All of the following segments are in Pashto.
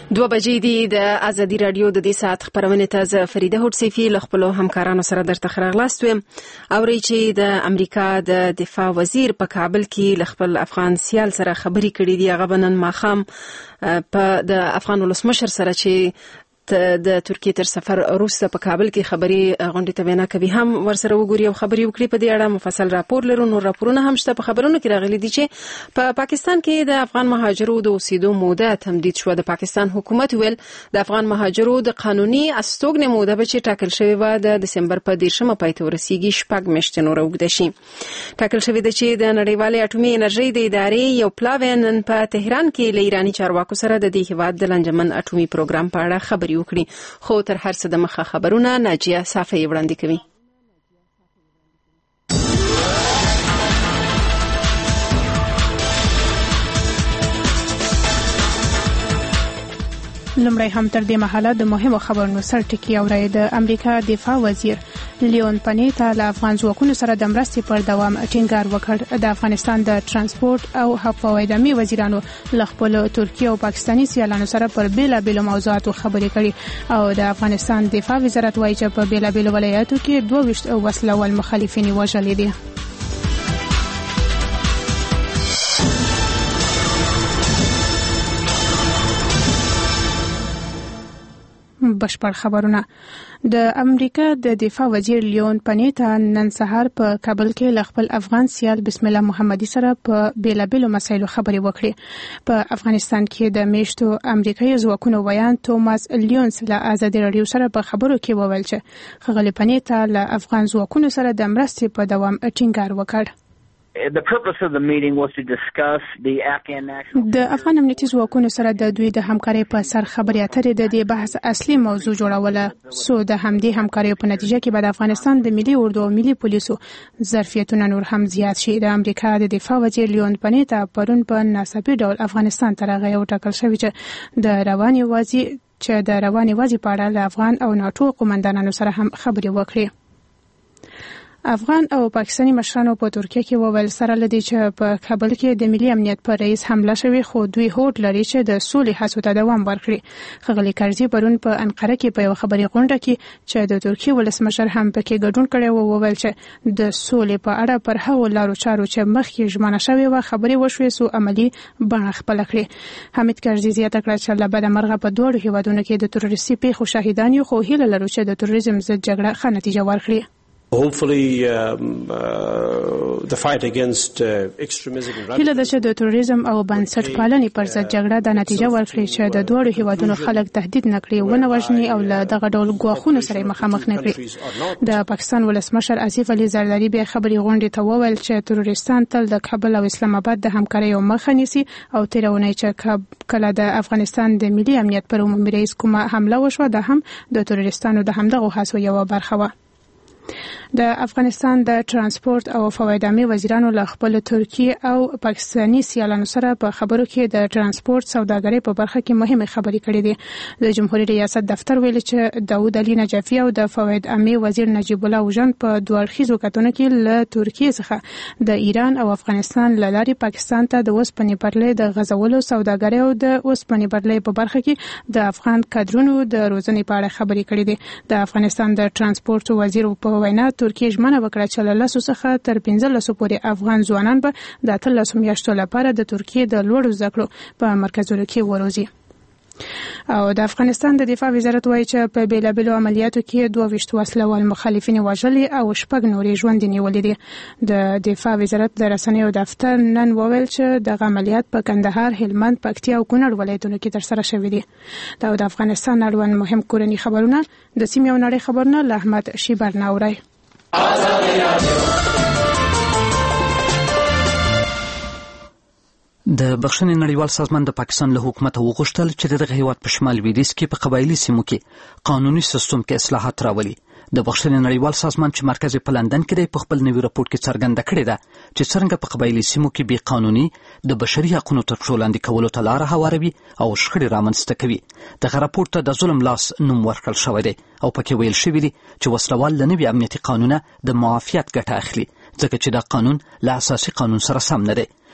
2 بجې دي د ازادي رادیو د دې ساعت خبرونه ته ز فریده هوډسیفي له خپل همکارانو سره درته خراغلاست وم اوري چې د امریکا د دفاع وزیر په کابل کې له خپل افغان سیال سره خبري کړې دي. هغه بنن ماخام په د افغان ولسمشر سره چې د ترکیه تر سفر وروسته په کابل کې خبري غونډه ته وینا کوي هم ورسره وګوري او خبري وکړي. په دې اړه مفصل راپور لرو. نو راپورونه هم شته په خبرونو کې راغلي دي چې په پاکستان کې د افغان مهاجرو د اوسېدو موده تمدید شو. د پاکستان حکومت ویل د افغان مهاجرو د قانوني استوګنې موده به چې ټاکل شوی و د دسمبر په 10مه پای ته ورسیږي 6 میاشتې نور اوږده شي. ټاکل شوی د چې د نړیوالې اټومي انرژي د ادارې یو پلاوی نن په تهران کې له ایرانی چارواکو سره د دې هیواد د لنجمن اټومي پروګرام په اړه خبري وکړي. خو تر هر څه د مخه خبرونه ناجیه صافی وړاندې کوي. لمړی هم تر دې مهاله د مهمو خبرونو سرټکی اوري. د امریکا دفاع وزیر لیون پنیتا له افغان ځواکونو سره د مرستې پر دوام ټینګار وکړ. د افغانستان د ترانسپورت او هوایي وزیرانو له خپل ترکیه او پاکستاني سیالانو سره پر بیلابیلو موضوعاتو خبرې کړي او د افغانستان دفاع وزارت وایي چې په بیلابیلو ولایاتو کې 22 وسله وال مخالفین وژل دي. بشپړ خبرونه. د امریکا د دفاع وزیر لیون پنیتا نن سهار په کابل کې له خپل افغان سیال بسم الله محمدي سره په بیلابیلو مسایلو خبرې وکړې. په افغانستان کې د میشتو امریکایي ځواکونو ویان توماس لیونز له ازادي رادیو سره په خبرو کې وویل چې ښاغلي پنیتا له افغان ځواکونو سره د مرستې په دوام ټینګار وکړ. The purpose of the meeting was to discuss the Afghan national. د افغان امنیتي ځواکونو سره د دوی د همکارۍ په سر خبرې اترې د دې بحث اصلي موضوع جوړوله. سو د همدې همکارۍ په نتیجه کې به د افغانستان د ملي اردو او ملي پولیسو ظرفیتونه نور هم زیات شي. د امریکا د دفاع وزیر لیون پنیتا پرون په ناڅاپي ډول افغانستان ته راغی او ټاکل شوی چې د رواني وازي په اړه له افغان او ناتو قومندانانو سره هم خبرې وکړي. افغان او پاکستاني مشرانو په ترکیه کې وویل سره لدی چې په کابل کې د ملي امنیت پر رئیس حمله شوې خو دوی هوډ لري چې د سولې هڅو ته دوام ورکړي. ښاغلي کرزي پرون په انقره کې په یو خبري غونډه کې چې د ترکیه ولسمشر هم پکې ګډون کړی و وویل چې د سولې په اړه پر هغو لارو چارو چې مخکې ژمنه شوې و خبرې وشوې سو عملی بڼه خپل کړي. حمید کرزي زیاته کړه چې له بده مرغه په دوه هیوادونو کې د تروریستي پیښو شاهدان یو خو هیله لرو چې د تروریزم ضد جګړه ښه نتیجه ورکړي. Hopefully the fight against extremism and هیله ده چې د تروریزم او بنسټ پالنې پر ضد جګړه د نتیجه ورکړي چې د دوه هیوادونو خلک تهدید نکړي ونه وژني او له دغه ډول ګواښونو سره مخامخ نه کړي. د پاکستان ولسمشر آصف علي زرداری به خبري غونډې ته وویل چې تروریستان تل د کابل او اسلام آباد د همکارۍ او مخه نیسي او تیرونه چې کله د افغانستان د ملي امنیت پر عمومي رئیس کومه حمله وشوه د هم د تروریستانو د همدغه هڅو یو برخه و. د افغانستان د ترانسپورت او هوایي وزیرانو له خپل ترکیه او پاکستاني سیالانو سره په خبرو کې د ترانسپورت سوداګرۍ په برخه کې مهمه خبرې کړې دي. د جمهوریت ریاست دفتر ویلي چې داوود علي نجفي او د هوایي وزیر نجیب الله وژن په دوه اړخیزو کتنو کې له ترکیه څخه د ایران او افغانستان له لارې پاکستان ته د اوسپنې پټلۍ د غځولو سوداګرۍ او د اوسپنې پټلۍ په برخه کې د افغان کادرونو د روزنې په اړه خبرې کړې دي. د افغانستان د ترانسپورت وزیر په وینا ترکیه ژمنه وکړه چې له 10 څخه تر 15 پورې افغان ځوانان به د 13 میاشتو لپاره د ترکیه د لوړو زده کړو په مرکزونو کې وروزي. او د افغانستان د دفاع وزارت وایي چې په بیلابیلو عملیاتو کې 22 وسله وال مخالفین وژل او 6 نورې ژوند نیولې دي. د دفاع وزارت د رسنیو دفتر نن وویل چې د عملیات په کندهار، هلمند، پکتیا او کونړ ولایتونو کې ترسره شوې دي. دا د افغانستان اړوند مهم کورني خبرونه د سیمې او نړۍ خبرونه له احمد شیبر ناوري. د بخښنې نړیوال سازمان د پاکستان له حکومت وغوښتل چې دغه هیواد په شمال لویدیځ کې په قبایلي سیمو کې قانوني سیستم کې اصلاحات راولي. د بخښنې نړیوال سازمان چې مرکز په لندن کې دی په خپل نوي راپور کې څرګنده کړې ده چې څرنګه په قبایلي سیمو کې بې قانوني د بشري حقوقو تر پښو لاندې کولو ته لاره هواروي او شخړې رامنځته کوي. دغه راپور ته د ظلم لاس نوم ورکړل شوی دی او پکې ویل شوي دي چې وسلوال له نوي امنیتي قانونه د معافیت ګټه اخلي ځکه چې دا قانون له اساسي قانون سره سم نه دی.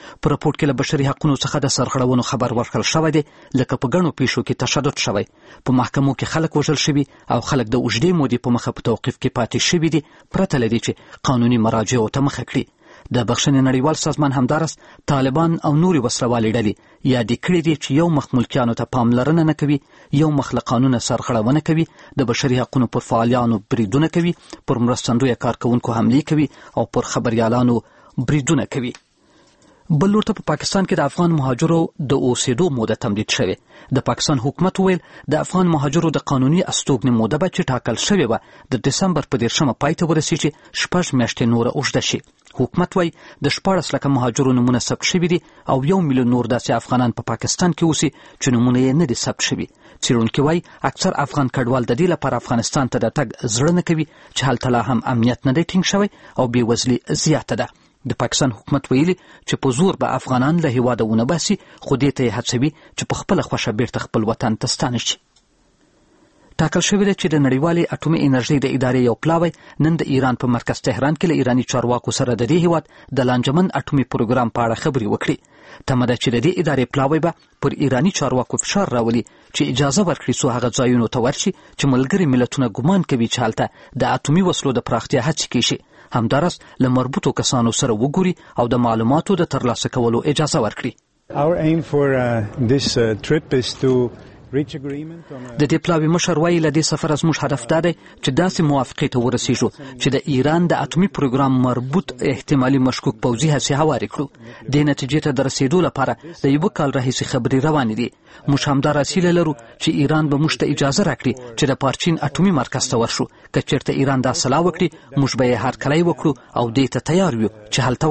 په راپورټ کې له بشري حقوقو څخه د سرغړونو خبر ورکړل شوی دی، لکه په ګڼو پیښو کې تشدد شوی، په محکمو کې خلک وژل شوي او خلک د اوږدې مودې په مخه په توقیف کې پاتې شوي دي، پرته له دې چې قانوني مراجعو ته مخه کړي. د بخښنې نړیوال سازمان همدارس طالبان او نورې وسلوالې ډلې یادې کړې دي چې یو مخ ملکیانو ته پاملرنه نه کوي، یو مخ له قانونه سرغړونه کوي، د بشري حقوقو پر فعالیانو بریدونه کوي، پر مرستندویه کارکوونکو حملې کوي او پر خبريالانو بریدونه کوي. بل لور ته په پاکستان کې د افغان مهاجرو د اوسېدو موده تمدید شوه. د پاکستان حکومت ویل د افغان مهاجرو د قانوني استوګنې موده به چې ټاکل شوې وه د دسمبر په 10 پای ته ورسیږي، 6 میاشتې نور اوږده شي. حکومت وایي د 14 لکه مهاجرو نمونه ثبت شوي دي او 1 میلیون نور داسې افغانان په پاکستان کې اوسي چې نمونه یې نه دي ثبت شوي. څېړونکي وایي اکثر افغان کډوال د دې لپاره افغانستان ته د تګ زړه نه کوي چې هلته لا هم امنیت نه دی ټینګ شوی او بېوزلي زیاته ده. د پاکستان حکومت ویلي چې په زور به افغانان له هیواده ونه باسي، خو دې ته یې هڅوي چې په خپله خوښه بیرته خپل وطن ته ستانه شي. ټاکل شوې ده چې د نړیوالې اټومي انرژۍ د ادارې یو پلاوی نن د ایران په مرکز تهران کې له ایراني چارواکو سره د دې هیواد د لانجمن اټومي پروګرام په اړه خبرې وکړي. تمه ده چې د دې ادارې پلاوی به پر ایراني چارواکو فشار راولي چې اجازه ورکړي څو هغه ځایونو ته ورشي چې ملګري ملتونه ګمان کوي چې هلته د اټومي وسلو د پراختیا هڅې کیږي. همدارس له مربوطو کسانو سره وګوري او د معلوماتو د ترلاسه کولو اجازه ورکړي. Our aim for this trip is to د دې پلاوي مشر وایي له دې سفر زموږ هدف دا دی چې داسې موافقې ته ورسیږو چې د ایران د اټومي پروګرام مربوط احتمالي مشکوک پوځي هڅې هوارې کړو. دې نتیجې ته د رسیدو لپاره د یو کال راهیسې خبرې روانې دي. موږ همدا رسیله لرو چې ایران به موږ ته اجازه راکړي چې د پارچین اټومي مرکز ته ورشو. که چېرته ایران دا سلا وکړي موږ به یې هرکلی وکړو او دې ته تیار یو چې هلته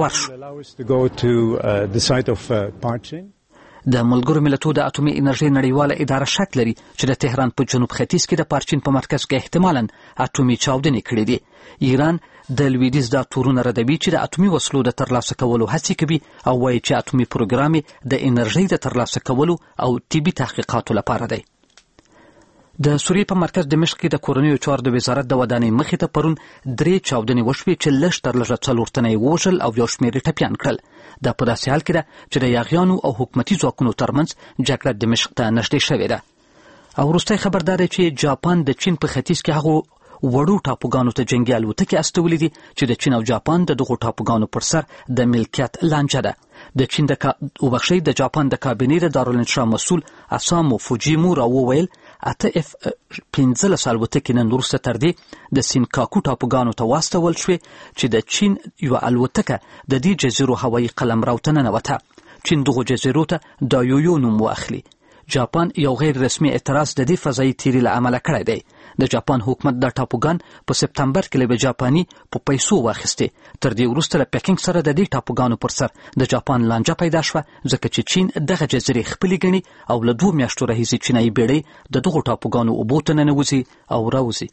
ورشو. د ملګرو ملتونو د اټومي انرژۍ نړیواله اداره شک لري چې د تهران په جنوب ختیځ کې د پارچین په مرکز کې احتمالاً اټومي چاودنې کړې دي. ایران د لویدیځ دا تورونه ردوي چې د اټومي وسلو د ترلاسه کولو هڅې کوي او وایي چې اټومي پروګرام د انرژۍ د ترلاسه کولو او طبي تحقیقاتو لپاره دی. د سوریې په مرکز دمشق کې د کورنیو چارو د وزارت د ودانۍ مخې ته پرون 3 چاودنې وشوې چې لږ تر لږه 4 تنه یې ووژل او یو شمېر یې ټپیان کړل. دا په داسې حال کې ده چې د یاغیانو او حکومتي ځواکونو ترمنځ جګړه دمشق ته نږدې شوې ده. او وروستی خبر دا دی چې جاپان د چین په ختیځ کې هغو وړو ټاپوګانو ته جنګي الوتکې استولې دي چې د چین او جاپان د دغو ټاپوګانو پر سر د ملکیت لانجه ده. د چین د جاپان د کابینې د دارالانشا مسؤل اسامو فوجیمو راوویل 8F-15 الوتکې نن وروسته تر دې د سینکاکو ټاپوګانو ته واستول شوې چې د چین یوه الوتکه د دې جزیرو هوایي قلمرو ته ننوته. چین دغو جزیرو ته دایویو نوم واخلي. جاپان یو غیر رسمي اعتراض د دې فضایي تیري له امله کړی دی. د جاپان حکومت د ټاپوګان په سپتمبر کې له جاپاني په پیسو واخیستې. تر دې وروسته له پکینګ سره د دې ټاپوګانو پر سر د جاپان لانجه پیدا شوه ځکه چې چین دغه جزیرې خپلې ګڼي او له 2 میاشتو راهیسې چینایي بیړۍ د دغو ټاپوګانو اوبو ته ننوځي او راوځي.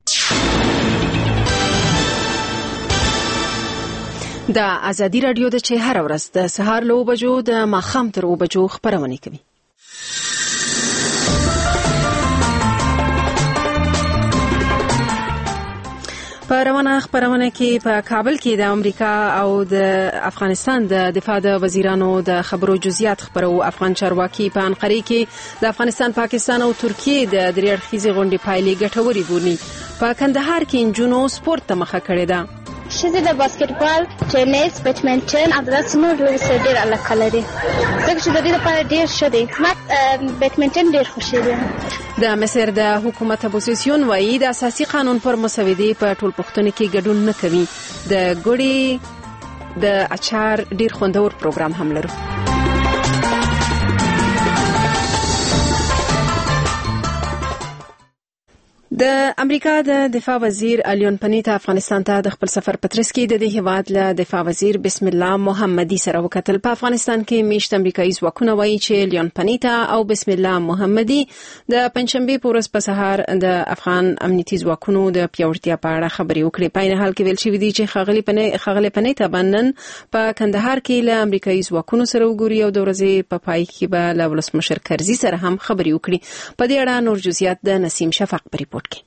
د ازادي راډیو د چې هر ورځ د سهار له 9 بجو د ماښام تر 9 بجو خبرونه کوي. په روانه خبرونه کې په کابل کې د امریکا او د افغانستان د دفاع د وزیرانو د خبرو جزئیات خبرو. افغان چارواکي په انقره کې د افغانستان، پاکستان او ترکیې د درې اړخیزې غونډې پایلې ګټورې بولي. په کندهار کې نجونو سپورت ته مخه کړې ده. ښځې د باسکټبال، ټینس، بیډمنټن او داسې نور لوبې سره ډېر علاقه لري ځکه چې د دې لپاره ډېر ښه دی. ما بیډمنټن ډېر خوښېږي. د مصر د حکومت اپوزیسیون وایي د اساسي قانون پر مسودې په ټولپوښتنې کې ګډون نه کوي. د ګوړې د اچار ډېر خوندور پروګرام هم لرو. د امریکا د دفاع وزیر الیون پنیتا افغانستان ته د خپل سفر په ترڅ کې د دې هیواد له دفاع وزیر بسم الله محمدي سره وکتل. په افغانستان کې میشت امریکایي ځواکونه وایي چې الیون پنیتا او بسم الله محمدي د پنځشنبه په ورځ په سهار د افغان امنیتي ځواکونو د پیاوړتیا په اړه خبرې وکړې. په عین حال کې ویل شوی دی چې ښاغلي پنیتا بنن په کندهار کې له امریکایي ځواکونو سره وګوري او د ورځې په پای کې به له ولسمشر کرزي سره هم خبرې وکړي. په دې اړه نور جزئیات د نسیم شفق په ریپورت کې.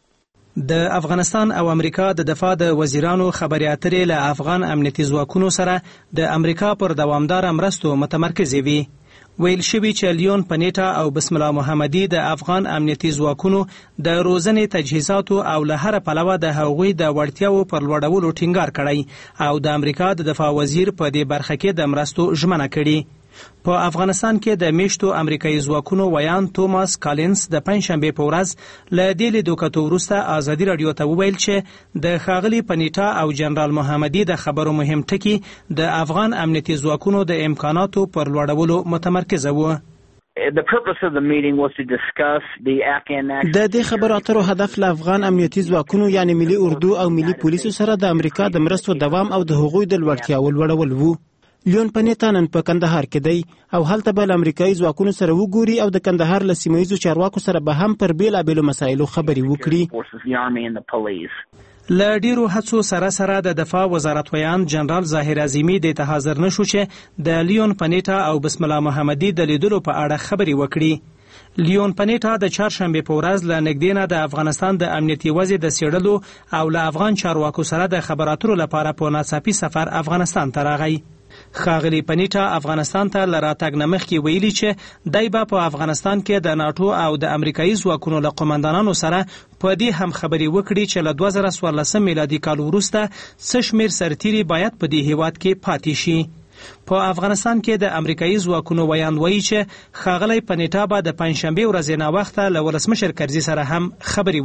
د افغانستان او امریکا د دفاع د وزیرانو خبري اترې له افغان امنیتي ځواکونو سره د امریکا پر دوامدار مرستو متمرکزې وي. ویل شوي چې لیون پنیټا او بسم الله محمدي د افغان امنیتي ځواکونو د روزنې تجهیزاتو او له هر پلوه د هغوی د وړتیاو پر لوړولو ټینګار کړی او د امریکا د دفاع وزیر په دې برخه کې د مرستو ژمنه کړې. په افغانستان کې د میشتو امریکایي ځواکونو ویان توماس کالینز د پنځشنبه په ورځ له دې لیدوکتو وروسته ازادي راډیو ته وویل چې د ښاغلي پنیټا او جنرال محمدي د خبرو مهم ټکي د افغان امنیتي ځواکونو د امکاناتو پر لوړولو متمرکزه و. The purpose of the meeting was to discuss the Afghan action. د دې خبرو اترو هدف له افغان امنیتي ځواکونو یعنی ملي اردو او ملي پولیسو سره د امریکا د مرستو دوام او د هغوی د لوړتیاو لوړول وو. لیون پنیټا نن په کندهار کې دی او هلته به له امریکایي ځواکونو سره وګوري او د کندهار له سیمه ییزو چارواکو سره به هم پر بیلابیلو مسایلو خبرې وکړي. له ډیرو هڅو سره د دفاع وزارت ویان جنرال ظاهر عظیمی د حاضر نشو چې د لیون پنیټا او بسم الله محمدي د لیدلو په اړه خبرې وکړي. لیون پنیټا د چهارشنبه په ورځ له نږدې نه د افغانستان د امنیتي وضع د څېړلو او له افغان چارواکو سره د خبراتو لپاره په ناڅاپي سفر افغانستان ته راغی. ښاغلي پنیټا افغانستان ته له راتګ نه مخکې ویلي چې دی به په افغانستان کې د ناټو او د امریکایي ځواکونو له قومندانانو سره په دې هم خبرې وکړي چې له 2014 میلادي کال وروسته څه شمېر سرتیري باید په دې هیواد کې پاتې شي. په افغانستان کې د امریکایي ځواکونو ویان وایي چې ښاغلی پنیټا به د پنجشنبې ورځې ناوخته له ولسمشر کرزي سره هم خبرې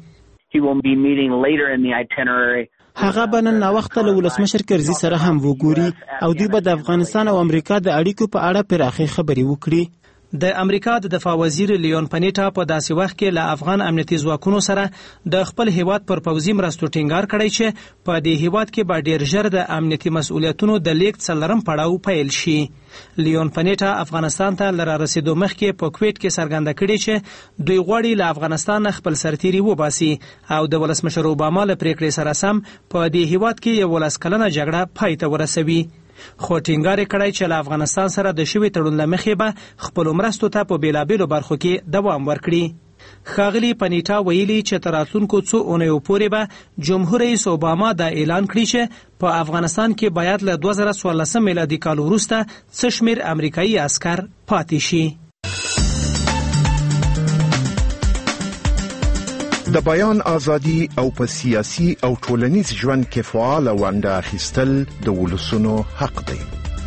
وکړي. هغه به نن ناوخته له ولسمشر کرزي سره هم وګوري او دوی به د افغانستان او امریکا د اړیکو په اړه پراخې خبرې وکړي. د امریکا د دفاع وزیر لیون پنیټا په داسې وخت کې له افغان امنیتي ځواکونو سره د خپل هیواد پر پوځي مرستو ټینګار کړی چې په دې هیواد کې به ډیر ژر د امنیتي مسؤلیتونو د لیږد څلورم پړاو پیل شي. لیون پنیټا افغانستان ته له رارسېدو مخکې په کویټ کې څرګنده کړې چې دوی غواړي له افغانستان خپل سرتیري وباسي او د ولسمشر اوباما له پریکړې سره سم په دې هیواد کې 11 کلنه جګړه پای ته ورسوي. خو ټینګار کړی چې له افغانستان سره د شوي تړون له مخې به خپلو مرستو ته په بیلابیلو برخو کې دوام ورکړي. ښاغلي پنیټا ویلي چې تر راتلونکو څو اونیو پورې به جمهور رئیس اوباما دا اعلان کړي چې په افغانستان کې باید له 2014 میلادي کال وروسته څه شمېر امریکایي عسکر پاتې شي. د بیان ازادي او په سیاسي او ټولنیز ژوند کې فعال ونډه اخیستل د ولسونو حق دی.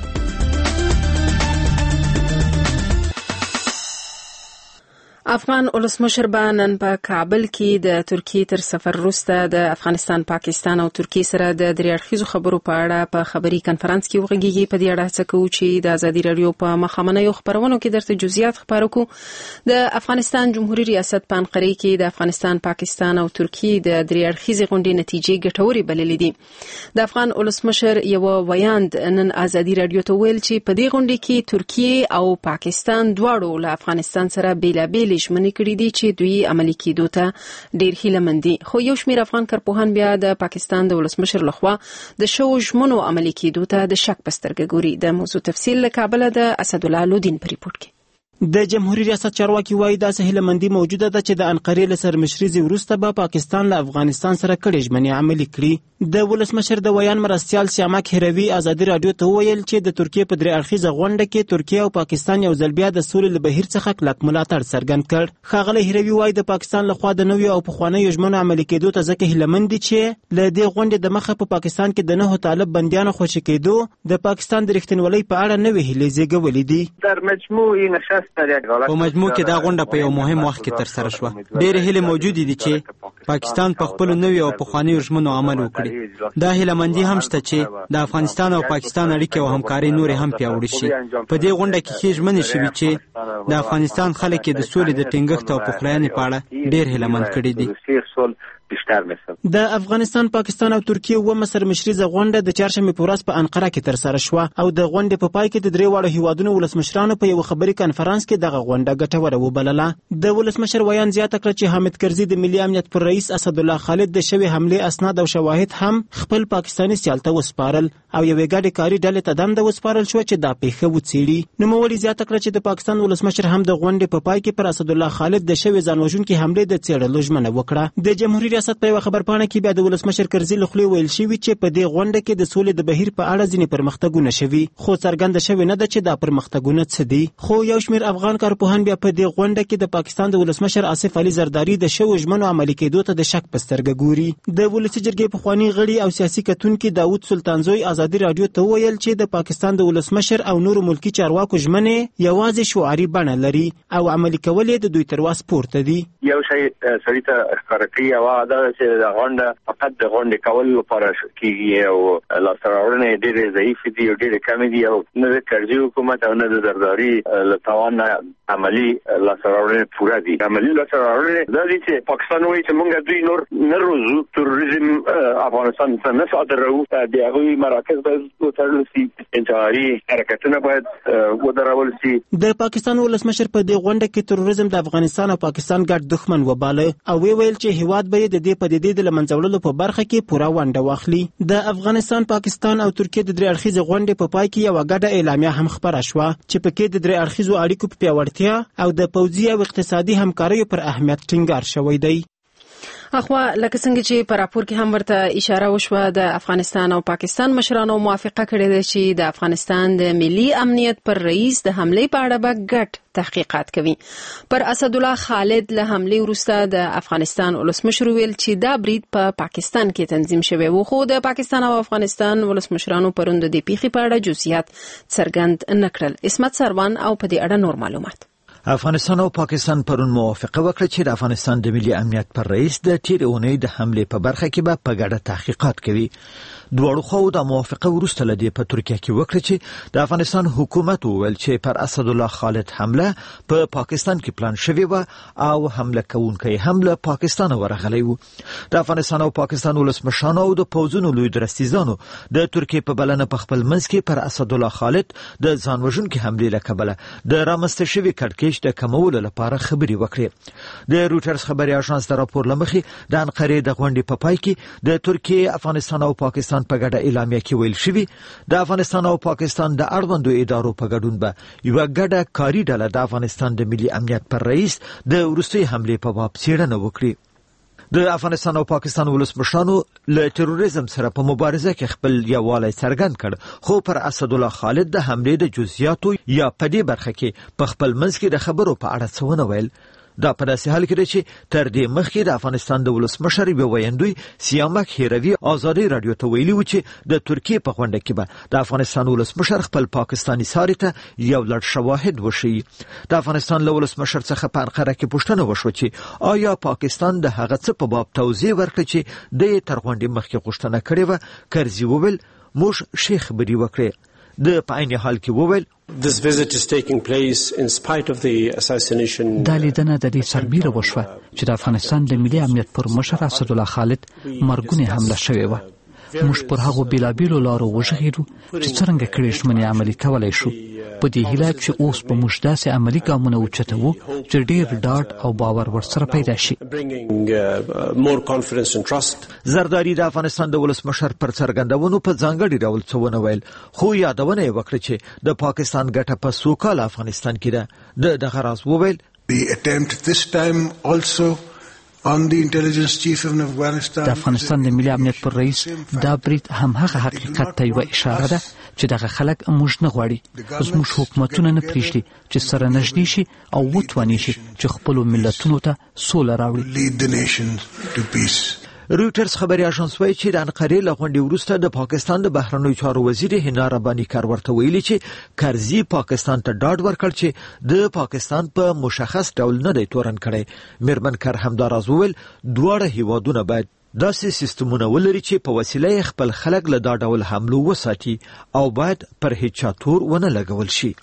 افغان ولسمشر به نن په کابل کې د ترکیې تر سفر وروسته د افغانستان، پاکستان او ترکیې سره د درې اړخیزو خبرو په اړه په خبري کنفرانس کې وغږیږي. په دې اړه څه کوو چې د ازادي راډیو په مخامنیو خبرونو کې درته جزئیات خبرو کو. د افغانستان جمهوریت ریاست په انقره کې د افغانستان، پاکستان او ترکیې د درې اړخیزې غونډې نتیجې ګټورې بللې دي. د افغان ولسمشر یو ویاند نن ازادي راډیو ته ویل چې په دې غونډې کې ترکیې او پاکستان دواړو له افغانستان سره بیلابیل ژمنې کړې دي چې دوی عملي کېدو ته ډېر هیله مند دي. خو یو شمېر افغان کارپوهان بیا د پاکستان د ولسمشر لخوا د شوو ژمنو عملي کېدو ته د شک په سترګه ګوري. د موضوع تفصیل له کابل د اسدالله لودین په ریپورت کې. د جمهوریت ریاست چارواکي وایي داسې هیلهمندي موجوده ده چې د انقرې له سرمشرۍ وروسته به پاکستان له افغانستان سره کړې ژمنې عملي کړي. د ولسمشر د ویان مرستیال سیامک هروي ازادي راډیو ته وویل چې د ترکیې په درې اړخیزه غونډه کې ترکیه او پاکستان یو ځل بیا د سولې له بهیر څخه کلک ملاتړ څرګند کړ. ښاغلی هروي وایي د پاکستان لخوا د نویو او پخوانیو ژمنو عملي کېدو ته ځکه هیلهمند دي چې له دې غونډې د مخه په پاکستان کې د 9 طالب بندیانو خوشي کېدو د پاکستان د رښتینولۍ په اړه نوې هیلې زیږولې دي. در مجموع نشست مجموع کې دا غونډه په یو مهم وخت کې تر سره شوه. ډېرې هیلې موجودې دي چې پاکستان په خپلو نویو او پخوانیو ژمنو عمل وکړي. دا هیلهمندي هم شته چې د افغانستان او پاکستان اړیکې او همکاري نورې هم پیاوړې شي. په دې غونډه کې ښې ژمنې شوي چې د افغانستان خلک د سولې د ټینګښت او پخلاینې په اړه ډېر هیلهمند کړي دي. د افغانستان، پاکستان او ترکیې اومه سرمشریزه غونډه د چهارشنبې په ورځ په انقره کې تر سره شوه او د غونډې په پای کې د درې واړو هیوادونو ولسمشرانو په یو خبري کنفرانس کې دغه غونډه ګټوره وبلله. د ولسمشر ویان زیاته کړه چې حامد کرزي د ملي امنیت پر رئیس اسدالله خالد د شوی حمله اسناد او شواهد هم خپل پاکستاني سیال ته وسپارل او یوې ګډې کاري ډلې ته دنده وسپارل شو چې دا پیښه وڅېړي. نوموړي زیاته کړه چې د پاکستان ولسمشر هم د غونډې په پای کې پر اسدالله خالد د شوی ځانوژونکي حملې د څېړلو ژمنه وکړه. د جمهوریت ریاست په یوه خبرپاڼه کې بیا د ولسمشر کرزي له خولې ویل شوي چې په دې غونډه کې د سولې د بهیر په اړه ځینې پرمختګونه شوي، خو څرګنده شوې نه ده چې دا پرمختګونه څه دي. خو یو شمېر افغان کارپوهان بیا په دې غونډه کې د پاکستان د ولسمشر آصف علي زرداري د شویو ژمنو عملي کېدو ته د شک په سترګه ګوري. د ولسي جرګې پخواني غړي او سیاسي کتونکي داود سلطانزوی ازادي راډیو ته وویل چې د پاکستان د ولسمشر او نورو ملکي چارواکو ژمنې یوازې شعاري بڼه لري او عملي کول یې د دوی تر واس پورته دي. یو شی سړي ته ښکاره کوي او دا چې د غونډه فقط د غونډې کول لپاره کېږي او لاسته راوړنې ډېرې ضعیفې دي او ډېرې کمې دي او نه د کرزي حکومت او نه د زرداري له توان عملي لاسته راوړنې پوره دي. عملي لاسته راوړنې دا دي چې پاکستان وایي چې موږ دوی نور نه روزو، تروریزم افغانستان ته نه صادروو، د هغوی مراکز باید وتړل شي، انتحاري حرکتونه باید ودرول شي. د پاکستان ولسمشر په دې غونډه کې تروریزم د افغانستان او پاکستان ګډ دښمن وباله او ویل چې هیواد به د دې پدیدې د له منځه وړلو په برخه کې پوره ونډه واخلي. د افغانستان، پاکستان او ترکیه د درې اړخیزې غونډې په پای کې یوه ګډه اعلامیه هم خپره شوه چې پکې د درې اړخیزو اړیکو په پیاوړتیا او د پوځي او اقتصادي همکاریو پر اهمیت ټینګار شوی دی. اخوا لکه څنګه چې په راپور کې هم ورته اشاره وشوه، د افغانستان او پاکستان مشرانو موافقه کړې ده چې د افغانستان د ملي امنیت پر رئیس د حملې په اړه به ګډ تحقیقات کوي. پر اسدالله خالد له حملې وروسته د افغانستان ولسمشر ویل چې دا برید په پاکستان کې تنظیم شوی و، خو د پاکستان او افغانستان ولسمشرانو پرون د دې پیښې په اړه جزئیات څرګند نه کړل. اسمت سروان او په دې اړه نور معلومات. افغانستان او پاکستان پرون موافقه وکړه چې د افغانستان د ملي امنیت پر رئیس د تیرې اونۍ د حملې په برخه کې به په ګډه تحقیقات کوي. دواړو خواو د موافقه وروسته له دې په ترکیه کې وکړه چې د افغانستان حکومت وویل چې پر اسدالله خالد حمله په پاکستان کې پلان شوی و او حمله کوونکی هم له پاکستان ورغلی و. د افغانستان او پاکستان ولسمشرانو او د پوځونو لوی درستیزانو د ترکیه په بلنه په خپل منځ کې پر اسدالله خالد د ځانوژونکي حملې له کبله د رامنځته شوي کړکېچ د کمولو لپاره خبرې وکړې. د رویټرز خبري اژانس د راپور له مخې د انقرې د غونډې په پای کې د ترکیه، افغانستان او پاکستان په ګډه اعلامیه کې ویل شوي د افغانستان او پاکستان د اړوندو ادارو په ګډون به یوه ګډه کاري ډله د افغانستان د ملي امنیت پر رئیس د وروستۍ حملې په باب څېړنه وکړي. د افغانستان او پاکستان ولسمشرانو له تروریزم سره په مبارزه کې خپل یووالی څرګند کړ، خو پر اسدالله خالد د حملې د جزئیاتو یا په دې برخه کې په خپل منځ کې د خبرو په اړه څه ونه ویل. دا په داسې حال کې دی چې تر دې مخکې د افغانستان د ولسمشر یوه ویندوی سیامک هیروي ازادي راډیو ته ویلي و چې د ترکیې په غونډه کې به د افغانستان ولسمشر خپل پاکستاني ساري ته یو لړ شواهد وښیي. د افغانستان له ولسمشر څخه په انقره کې پوښتنه وشوه چې آیا پاکستان د هغه څه په باب توضیح ورکړي چې د تر غونډې مخکې غوښتنه کړې وه. کرزي وویل موږ ښې خبرې وکړې. د په عین حال کې وویل This visit is taking place in spite of the assassination. دا لیدنه د دې سربیره وشوه چې د افغانستان د ملي امنیت پر مشر اسدالله خالد مرګونې حمله شوې وه. موږ پر هغو بیلابیلو لارو وژغېدو چې څرنګه کړې ژمنې عملي کولی شو، په دې هیله چې اوس به موږ داسې عملي ګامونه اوچتوو چې ډېر ډاډ او باور ورسره پیدا شي. زرداری د افغانستان د ولسمشر پر څرګندونو په ځانګړي ډول څه ونه ویل، خو یادونه یې وکړه چې د پاکستان ګټه په سوکاله افغانستان کې ده. دغه راز وویل د افغانستان د ملي امنیت پر رئیس دا برید هم هغه حقیقت ته یوه اشاره ده چې دغه خلک موږ نه غواړي. زموږ حکومتونه نه پرېږدي چې سره نږدې شي او وتواني شي چې خپلو ملتونو ته سوله راوړي. رویټرز خبري اژانس وايي چې د انقرې له غونډې وروسته د پاکستان د بهرنیو چارو وزیر حنا رباني کار ورته ویلي چې کرزي پاکستان ته ډاډ ورکړ چې د پاکستان په مشخص ډول نه دی تورن کړی. میرمن کار همداراز وویل دواړه هیوادونه باید داسې سیستمونه ولري چې په وسیله یې خپل خلک له دا ډول حملو وساتي او باید پر هیچا تور ونه لګول شي.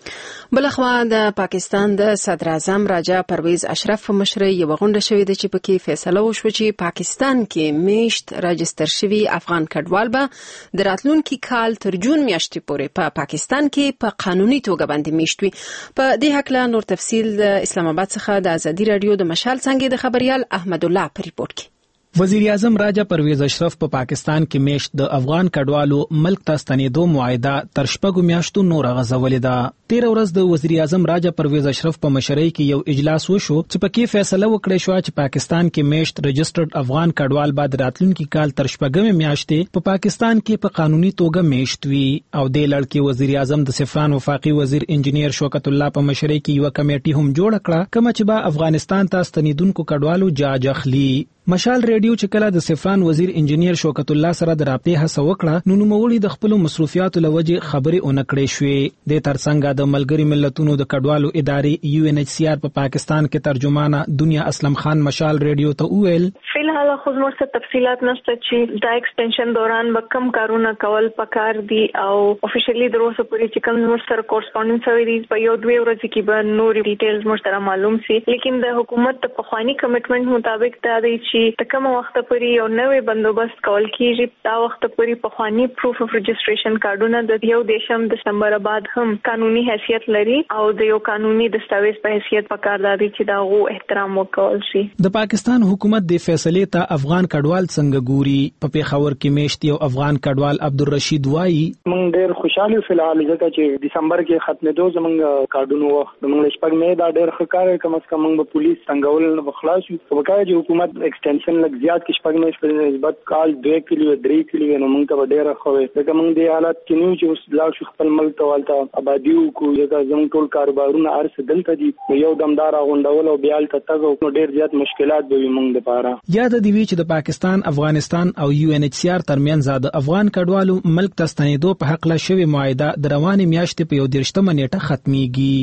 بلخوا د پاکستان د صدر اعظم راجا پرویز اشرف په مشرۍ یو غونډه شوې ده چې پکې فیصله وشوه چې پاکستان کې میشت راجستر شوی افغان کډوال به د راتلونکي کال تر جون میاشتې پورې په پاکستان کې په قانوني توګه باندې میشت وي. په دې هکله نور تفصیل د اسلام آباد څخه د ازادي رادیو د مشال څنګه د خبريال احمد الله په ریپورت کې. وزیر اعظم راجا پرویز اشرف په پاکستان کې میشت د افغان کډوالو ملک ته ستنېدو معاهده تر شپږو میاشتو نور غځولې ده. 13 ورځ د وزیر اعظم راجا پرویز اشرف په مشرۍ کې یو اجلاس وشو چې پکې فیصله وکړه شو چې پاکستان کې میشت رجسټرډ افغان کډوال بعد راتلونکي کال تر شپږمې میاشتې په پاکستان کې په قانوني توګه میشت وي. او د لړ وزیر اعظم د سفران وفاقي وزیر انجنیر شوکت الله په مشرۍ کې یو کمیټي هم جوړ کړه کوم چې به افغانستان ته ستنیدونکو کډوالو جاج اخلي. مشال ریډیو چې کله د سفران وزیر انجنیر شوکت الله سره د رابطې هڅه وکړه نو نوموړي د خپل مصروفیاتو لوجه خبرې اونکړې شوې. د ترڅنګ د ملګری ملتونو د کډوالو ادارې UNHCR په پاکستان کې ترجمانه دنیا اسلم خان مشال ریډیو ته وویل فلحال خو زموږ څه تفصيلات نشته چې دا ایکسټنشن دوران به کم کارونه کول پکار دي او افیشلی دروسه پوری چې کوم زموږ سره کورسپونډنس وي دي په یو دوه ورځې کې به نور ډیټیلز موږ سره معلوم شي. لیکن د حکومت په خواني کمټمنټ مطابق دا دی چې تکمه وخت پورې یو نوې بندوبست کول کیږي. دا وخت پورې په خواني پروف اف رجسټریشن کارډونه د یو دیشم دسمبر بعد هم قانوني حیثیت لري او د یو قانوني دستاویز په حیثیت پکار دی چې دا غو احترام وکول شي. د پاکستان حکومت د فیصلې ته افغان کډوال څنګه ګوري؟ په پیښور کې میشت یو افغان کډوال عبدالرشید وایي موږ ډېر خوشاله فلحال ځکه چې دسمبر کې ختمېدو زموږ کارډونو وخت موږ شپږ مې دا ډېر ښه کار کم از کم موږ پولیس څنګهول نه خلاص یو. په کار چې حکومت ایکسټنشن لږ زیات کې شپږ مې په نسبت کال 2 کیلو 3 کیلو نو موږ ته ډېر خوي. ځکه موږ د حالت کې نیو چې اوس لا شو خپل ملک ته والته آبادی کو ځکه زموږ ټول کاروبارونه ارسه دلته دي یو دمدار غونډول او بیا ته تاسو نو ډېر زیات مشکلات به موږ لپاره. یاد دی چې د پاکستان افغانستان او UNHCR ترمنځ د افغان کډوالو ملک ته ستنېدو په حق لا شوی معاهده د روانې میاشتې په 11 نیټه ختميږي.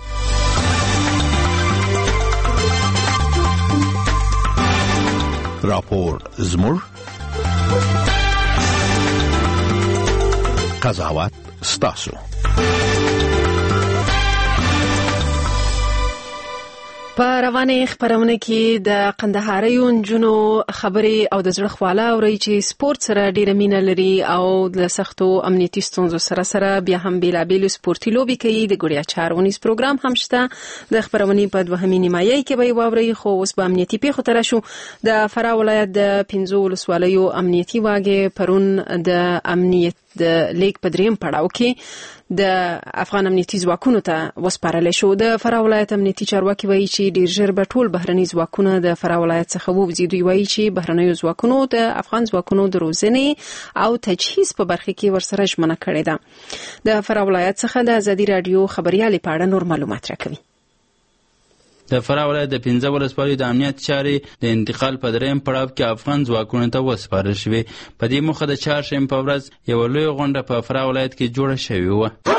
راپور زمور قضاوت ستاسو. په روانې خبرونه کې د قندهاریو نجونو خبرې او د زړه خواله اوري چې سپورت سره ډیره مینه لري او د سختو امنیتي ستونزو سره بیا هم بیلابیل سپورتي لوبي کوي. د ګړیا چارونیز پروګرام هم شته. د خبرونې په دوهمې نیمایي کې به واوري خو اوس به امنیتي پیښو تر شو. د فراه ولایت د 15 ولسوالیو امنیتي واګې پرون د امنیت د لیک په دریم پړاو کې د افغان امنیتي ځواکونو ته وسپارل شو. د فراه ولایت امنیتي چارواکي وایي چې ډیر ژر به ټول بهرني ځواکونه د فراه ولایت څخه ووځي. دوی وایي چې بهرنیو ځواکونو د افغان ځواکونو د روزنې او تجهیز په برخه کې ورسره ژمنه کړې ده. د فراه ولایت څخه د ازادي رادیو خبريال په اړه نور معلومات راکوي. د فراه ولایت د 15 ولسوالیو د امنیت چارې د انتقال په دریم پړاو کې افغان ځواکونو ته وسپارل شوې. په دې موخه د چهارشنبې په ورځ یو لوی غونډه په فراه ولایت کې جوړه شوې وه.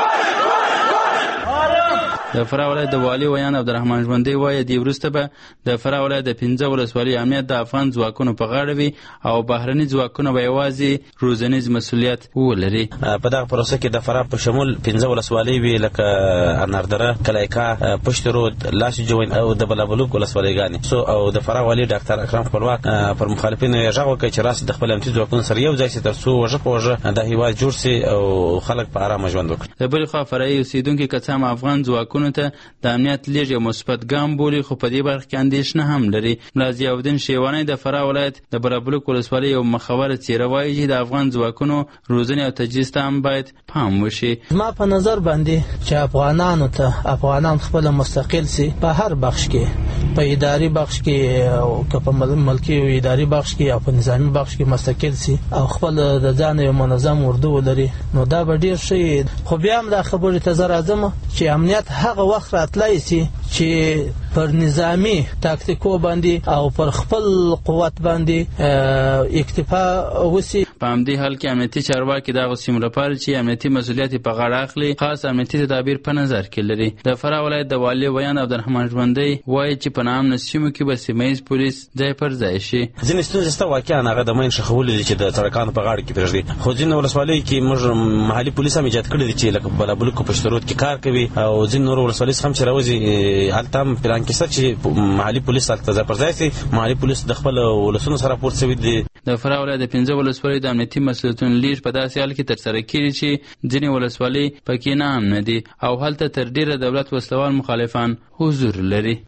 د فراه ولایت د والي ویان عبدالرحمن ژوندی وایي د وروسته به د فراه ولایت د 15 ولسوالیو امنیت د افغان ځواکونو په غاړه وي او بهرني ځواکونه به یوازې روزنیز مسؤلیت ولري. په دغه پروسه کې د فراه په شمول 15 ولسوالۍ وي لکه اناردره، کلیکا، پشت رود، لاش جوین او د بلابلوک ولسوالیګانې او د فراه والي ډاکټر اکرم خپلواک پر مخالفینو یې غږ وکړ چې راس د خپل امنیتي ځواکونو سره یو ځای شي ترڅو وژه په وژه د هیواد جوړ شي او خلک په آرامه ژوند وکړي. د بل خوا فرعي اوسیدونکي که څه هم افغان ځواکونو ته د امنیت لیږ یو مثبت ګام بولي خو په دې برخه کې اندېښنه هم لري. ملا ضیاءالدین شیوانی د فراه ولایت د بلابلوک ولسوالۍ یو مخوره څیره وایي چې د افغان ځواکونو روزنې او تجهیز ته هم باید پام وشي. ما په نظر باندې چې افغانانو ته افغانان خپل مستقل سي په هر بخش کې، په اداري بخش کې او که په ملکي او اداري بخش کې او په نظامی بخش کې مستقل سي او خپل د ځان یو منظم اردو ولري نو دا به ډیر شي. خو بیا هم دا خبرې ته زه راځم چې امنیت هغه وخت راتلی سي چې پر نظامی تاکتیکو باندې او پر خپل قوت باندې اکتفا وسی. په همدې حال کې امنیتي چارواکي دغه سیمو لپاره چې امنیتي مسؤلیت په غاړه اخلي خاص امنیتي تدابیر په نظر کې لري. د فراه ولایت د والي ویان عبدالرحمن ژوندی وایي چې په ناامنه سیمو کې به سیمه ییز پولیس ځای پر ځای شي. ځینې ستونزې شته واقعا هغه د ماین ښخولې چې د سړکانو په غاړه کې پرېږدي، خو ځینې ولسوالیو کې موږ محلي پولیس هم ایجاد کړي دي چې لکه بلابلو په پشت رود کې کار کوي او ځینې نور ولسوالۍ هم چې راوځي هلته هم پلان کې شته چې محلي پولیس هلته ځای پر ځای شي. محلي پولیس د خپل ولسونو سره راپورټ شوي دي. د فراه ولایت د 15 ولسوالیو د امنیتي مسؤلیتونو لیږد په داسې حال کې ترسره کېږي چې ځینې ولسوالۍ پکې ناامنه دي او هلته تر ډېره دولت وسلوال مخالفان حضور لري.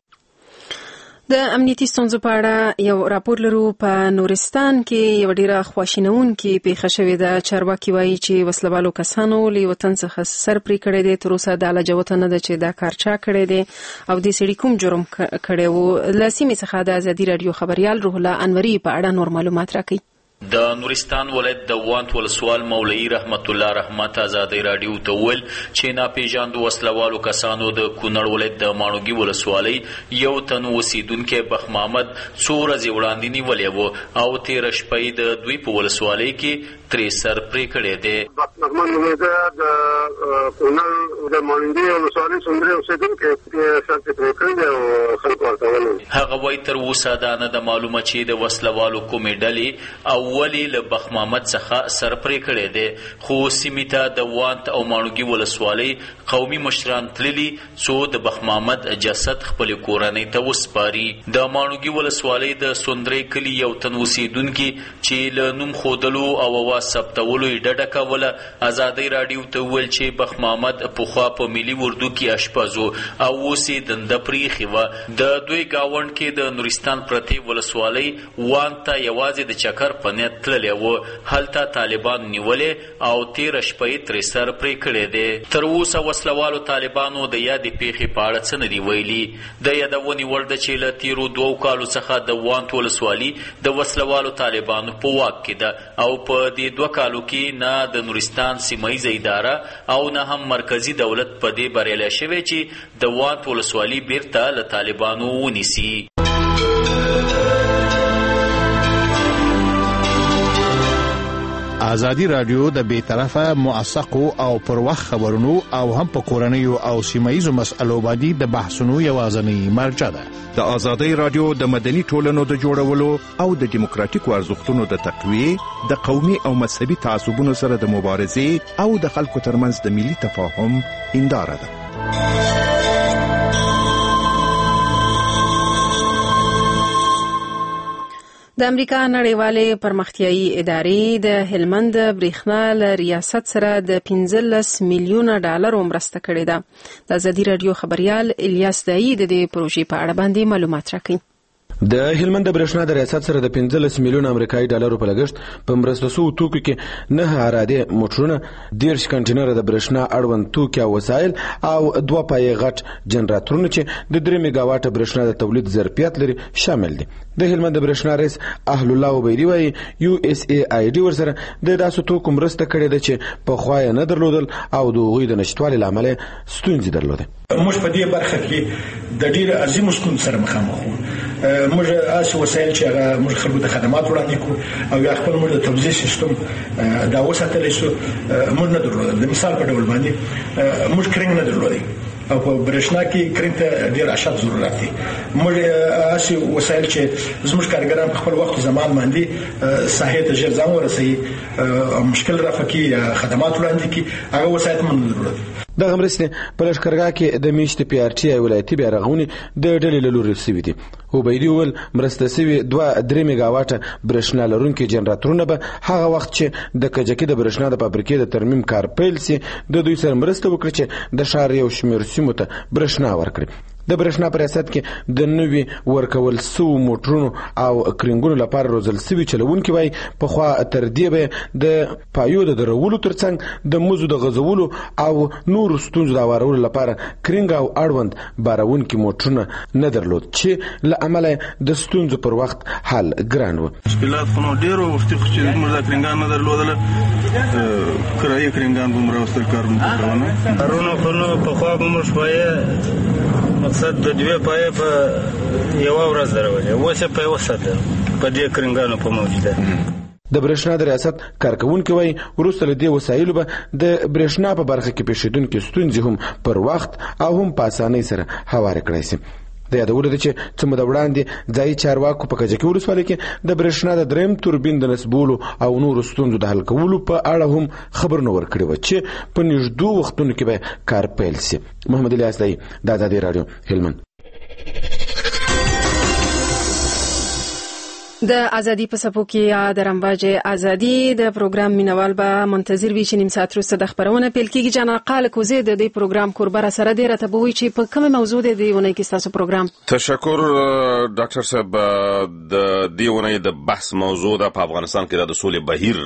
د امنیتي ستونزو په اړه یو راپور لرو. په نورستان کې یو ډیره خواشینونکې پیښه شوې ده. چارواکي وایي چې وسلوالو کسانو له وطن څخه سر پرې کړی دی. تر اوسه دا لجوته نه ده چې دا کار چا کړی دی او دې سړي کوم جرم کړی و. له سیمې څخه د ازادي راډیو خبریال روح الله انوري په اړه نور معلومات راکوي. د نورستان ولایت د وانت ولسوال مولوی رحمت الله رحمت ازادي راډیو ته ویل چې ناپېژاندو وسلوالو کسانو د کونړ ولایت د ماڼوګي ولسوالۍ یو تن اوسیدونکی بخ محمد څو ورځې وړاندې نیولی و او تېره شپه یې د دوی په ولسوالۍ کې ترې سر پرې کړی دی. بخ محمد نومېده د کونړ د ماڼوګي ولسوالۍ څومره اوسیدونکی سر پرې کړی دی او خلکو ورته ویلي. هغه وایي تر اوسه دا نه ده معلومه چې د وسلوالو کومې ډلې او ولې له بخ محمد څخه سر پرې کړی دی، خو سیمې ته د وانت او ماڼوګي ولسوالۍ قومي مشران تللي څو د بخ محمد جسد خپلې کورنۍ ته وسپاري. د ماڼوګي ولسوالۍ د سوندرې کلي یو تن اوسیدونکي چې له نوم ښودلو او اواز ثبتولو یې ډډه کوله ازادۍ راډیو ته وویل چې بخ محمد پخوا په ملي اردو کې اشپز و او اوس یې دنده پرېښې وه. د دوی ګاونډ کې د نورستان پرتې ولسوالۍ وانت ته یوازې د چکر په نیت تللی و. هلته طالبان نیولې او تېره شپه یې ترې سر پرې کړی دی. تر اوسه وسلوالو طالبانو د یادې پیښې په اړه څه نه دي ویلي. د یادونې وړ ده چې له تېرو 2 کالو څخه د وانت ولسوالي د وسلوالو طالبانو په واک کې ده او په دې 2 کالو کې نه د نورستان سیمه ییزه اداره او نه هم مرکزي دولت په دې بریالی شوی چې د وانت ولسوالي بیرته له طالبانو ونیسي. ازادي راډیو د بیطرفه موثقو او پر وخت خبرونو او هم په کورنیو او سیمایي مسألو باندې د بحثونو یوازینی مرجع ده. د ازادي راډیو د مدني ټولنو د جوړولو او د دیموکراتیکو ارزښتونو د تقویه د قومي او مذهبي تعصبونو سره د مبارزې او د خلکو ترمنځ د ملي تفاهم هنداره ده. د امریکا نړیوالې پرمختیایي ادارې د هلمند برېښنا له ریاست سره د 15 میلیونه ډالرو مرسته کړې ده. د ازادي راډیو خبریال الیاس دایی د دې پروژې په اړه باندې معلومات راکوي. د هلمند برېښنا د ریاست سره د 15 میلیونه امریکایي ډالرو په لګښت په مرسته شوو توکو کې 9 اراده موټرونه، 10 کنټینره د برېښنا اړوند توکي او وسایل او 2 پای غټ جنراتورونه چې د 3 میگا واټ برېښنا د تولید ظرفیت لري شامل دي. د هلمند برېښنا رئیس اهل الله وبیری وايي USAID ورسره د داسو توکو مرسته کړې ده چې په خوای نه درلودل او د غوی د نشټوالي لامل ستونزې درلوده. موږ په دې برخه کې د ډیر عظیم ستونزې سره مخامخ وو. موږ اس وسایل چې هغه موږ خلکو ته خدمات وړاندې کړو او یا خپل موږ د توزیع سیستم دا وساتلی شو. موږ نه درلودل. د مثال په ډول باندې موږ کرنګ نه درلودل او په برېښنا کې کرنګ ته ډیر اشد ضرورت دی. موږ اس وسایل چې زموږ کارګران په خپل وخت زمان باندې ساحې ته ژر ځان ورسوي مشکل رافع کړي خدمات وړاندې کړي هغه وسایل موږ نه درلودل. د غمرستې په لشکرګاه کې د میشت پی آر ټي ولایتي بیارغونی د ډلې له لوري سوي دي. وبیدي ول مرسته سوي 2-3 میگا واټ برېښنا لرونکي جنراتورونه به هغه وخت چې د کجکي د برېښنا د فابریکې د ترمیم کار پیل سي د دوی سره مرسته وکړي چې د شهر یو شمېر سیمو ته برېښنا ورکړي. د برېښنا په ریاست کې د نوي ورکول سو موټرونو او کرینګونو لپاره روزل سوي چلوونکي وای په خوا تر دې به د پایو د درولو ترڅنګ د مزو د غزولو او نور ستونزو د اورولو لپاره کرینګ او اړوند بارونکي موټرونه نه درلود چې له عمله د ستونزو پر وخت حل ګران و. مشکلات خو ډیرو وخت چې موږ د کرینګان نه درلودل کرایي کرینګان به مرستل کارونه کوي. کارونه په خوا به موږ پای مقصد د دوی پای په یو ورځ درولې اوسه په وسته په دې کرنګانو په موجوده د برېښنا د ریاست کارکونکو وایي وروسته له دې وسایلو به د برېښنا په برخه کې پیښیدونکې ستونزې هم پر وخت او هم په اسانۍ سره هواره کړای شي. د یادولو ده چې څه موده وړاندې ځایي چارواکو په کجکي ولسوالۍ کې د برېښنا د دریم توربین د نصبولو او نورو ستونزو د حل کولو په اړه هم خبرونه ورکړي وو چې په نږدو وختونو کې به کار پیل شي. محمد الیاس دای د ازادي رادیو هلمند. د ازادي په سپو کې د رمباج ازادي د پروګرام مینوال به منتظر وي چې نیم ساعت وروسته د خبرونه پیل کیږي. جناقال کوزه د دې پروګرام کوربره سره ډیره تبوي چې په کومه موضوع دی ونې کې تاسو پروګرام. تشکر ډاکټر صاحب. د دې ونې د بحث موضوع د افغانستان کې د سولې بهیر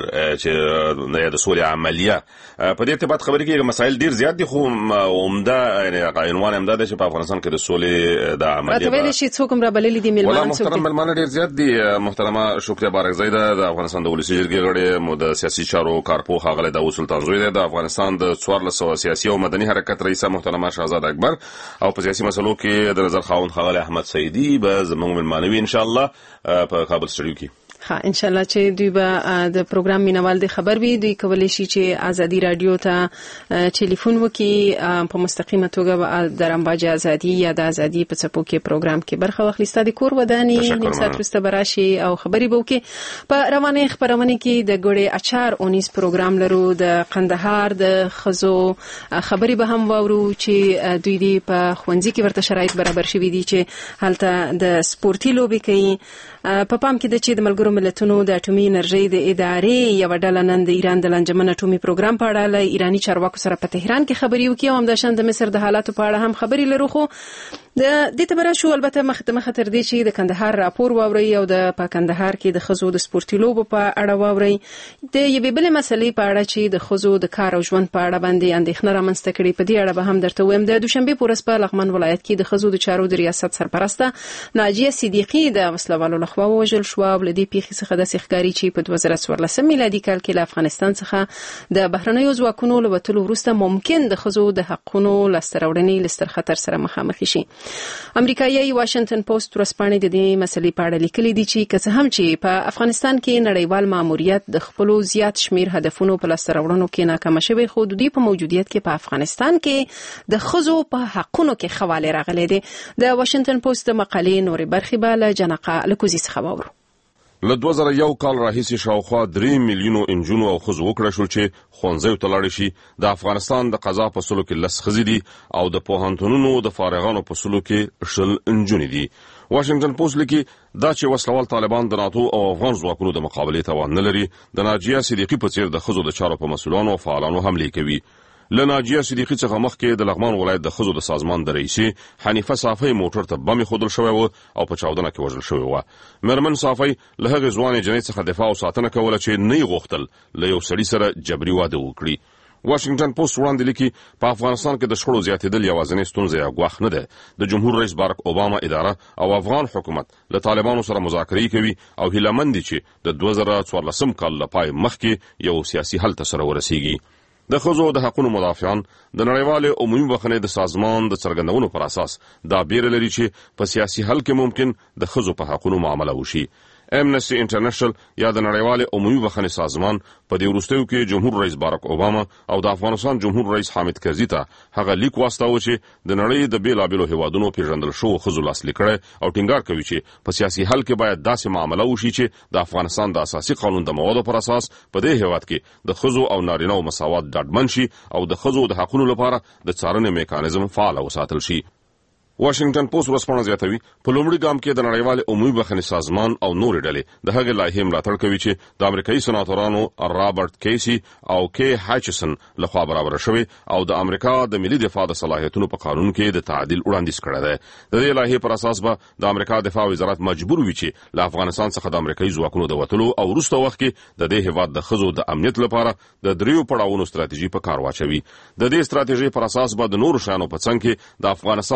چې د سولې عملیه په دې ارتباط خبرې کېږي. مسایل ډیر زیات دي خو عمده عنوان هم دا دی چې په افغانستان کې د سولې د عملیه په اړه شي څوک هم را بللي دي ملمان څوک ملمان ډیر زیات دي. محترمه شکریه بارکزی د افغانستان د ولسی جرګې غړي د سیاسي چارو کارپو ښاغلی داوود سلطان زوی د افغانستان د 1400 سیاسي او مدني حرکت رئیسه محترمه شهزاد اکبر او په سیاسي مسلو کې د نظر خاوند ښاغلی احمد سعیدی به زموږ ملمانوي ان شاء الله په کابل سټډیو کې. ها ان شاء الله چې دوی به د پروګرام مینوال د خبر وي. دوی کولای شي چې ازادي رادیو ته ټلیفون وکړي په مستقیمه توګه د رمباج ازادي یا د ازادي په څپو کې پروګرام کې برخه واخلي. ستاسو د کور وداني نیم ساعت وروسته براشي او خبري به وکړي. په روانه خبرونه کې د ګوړې اچار اونیس پروګرام لرو. د قندهار د خزو خبري به هم وورو چې دوی دی په خوندزي کې ورته شرایط برابر شوي دي چې هلته د سپورتي لوبي کوي. په پام کې د چې د ملګرو ملتونو د اټومي انرژي د ادارې یو ډله نن د ایران د لنجمن اټومي پروګرام په اړه له ایرانی چارواکو سره په تهران کې خبري وکړي او همداشان د مصر د حالاتو په اړه هم خبري لرو. خو د دې ته برا شو البته مخ تر دې چې د کندهار راپور واوري او د کندهار کې د خزو د سپورتي لوبو په اړه واوري. د یوې بلې مسلې په اړه چې د خزو د کار او ژوند په اړه باندې اندېښنه رامنځته کړي په دې اړه به هم درته وایم. د دوشنبه پورس په لغمان ولایت کې د خزو د چارو د ریاست سرپرسته ناجیه صدیقی د وسلوالو لخوا وژل شو. ولدي پیښې څخه د ښکاری چې په 2014 میلادي کال کې له افغانستان څخه د بهرنیو ځواکونو له وټلو وروسته ممکن د خزو د حقونو لسترورنې لستر خطر سره مخامخ شي. امریکایي واشنگټن پوسټ ورسپانې د دې مسلې په اړه لیکلي دي چې که څه هم چې په افغانستان کې نړیوال ماموریت د خپل زیات شمیر هدفونو په لسترورنو کې ناکام شوی خو د دې په موجودیت کې په افغانستان کې د خزو په حقونو کې خواله راغلي دي. د واشنگټن پوسټ مقالې نورې برخې به له جنقه لکوزي څخه واورو. له 2001 کال راهیسې شاوخوا 3 میلیونو انجونو او ښځو وکړه شول چې ښوونځیو ته لاړې شي. د افغانستان د قضا په سلو کې 10 ښځې دي او د پوهنتونونو د فارغانو په سلو کې 10 انجونې دي. واشنگټن پوسټ لیکي دا چې وسلوال طالبان د ناتو او افغان ځواکونو د مقابلې توان نه لري. د ناجیه صدیقی په څیر د ښځو د چارو په مسؤلانو او فعالانو حملې کوي. له ناجیه صدیقی څخه مخکې د لغمان ولایت د ښځو د سازمان د رئیسې حنیفه صافی موټر ته بم خودل شوی و او په چاودنه کې وژل شوی و. مرمن صافی له هغې ځوانې جنۍ څخه دفاع او ساتنه کوله چې نه یې غوښتل له یو سړي سره جبري واده وکړي. واشنگټن پوسټ وړاندې لیکي په افغانستان کې د شخړو زیاتېدل یوازینۍ ستونزه یا ګواښ نه ده. د جمهور رئیس بارک اوباما اداره او افغان حکومت له طالبانو سره مذاکرې کوي او هیله مند دي چې د 2014 کال لپاره مخکې یو سیاسي حل ته سره ورسیږي. د ښځو د حقوقو مدافعان د نړیوال عمومي بخښنې د سازمان د څرګندونو پر اساس دا بیره لري چې په سیاسي حل کې ممکن د ښځو په حقوقو معامله وشي. امنسټي انټرنیشنل یا د نړیوال عمومي بخښنې سازمان په دې وروستیو کې جمهور رئیس بارک اوباما او د افغانستان جمهور رئیس حامد کرزي ته هغه لیک واستاوه چې د نړۍ د بیلابیلو هیوادونو پیژندل شوو ښځو لاسلیک کړي او ټینګار کوي چې په سیاسي حل کې باید داسې معامله وشي چې د افغانستان د اساسي قانون د موادو پر اساس په دې هیواد کې د ښځو او نارینه‌و مساوات ډاډمن شي او د ښځو د حقوقو لپاره د څارنې میکانیزم فعال وساتل شي. واشنگټن پوسټ ورسپانه زیاتوي په لومړي ګام کې د نړیوال عمومي بخښنې سازمان او نورې ډلې د هغې لایحې ملاتړ کوي چې د امریکایي سناتورانو رابرټ کیسي او کی هایچسن لخوا برابر شوی او د امریکا د ملي دفاع د صلاحیتونو په قانون کې د تعدیل وړاندیز کړی دی. د دې لایحې پر اساس به د امریکا دفاع وزارت مجبور وي چې له افغانستان څخه د امریکایي ځواکونو د وتلو او وروسته وخت کې د دې هیواد د ښځو د امنیت لپاره د 3 پړاوونو ستراتیژي په کار واچوي. د دې ستراتیژي پر اساس به د نورو شیانو په څنګ کې د افغانستان د ښځو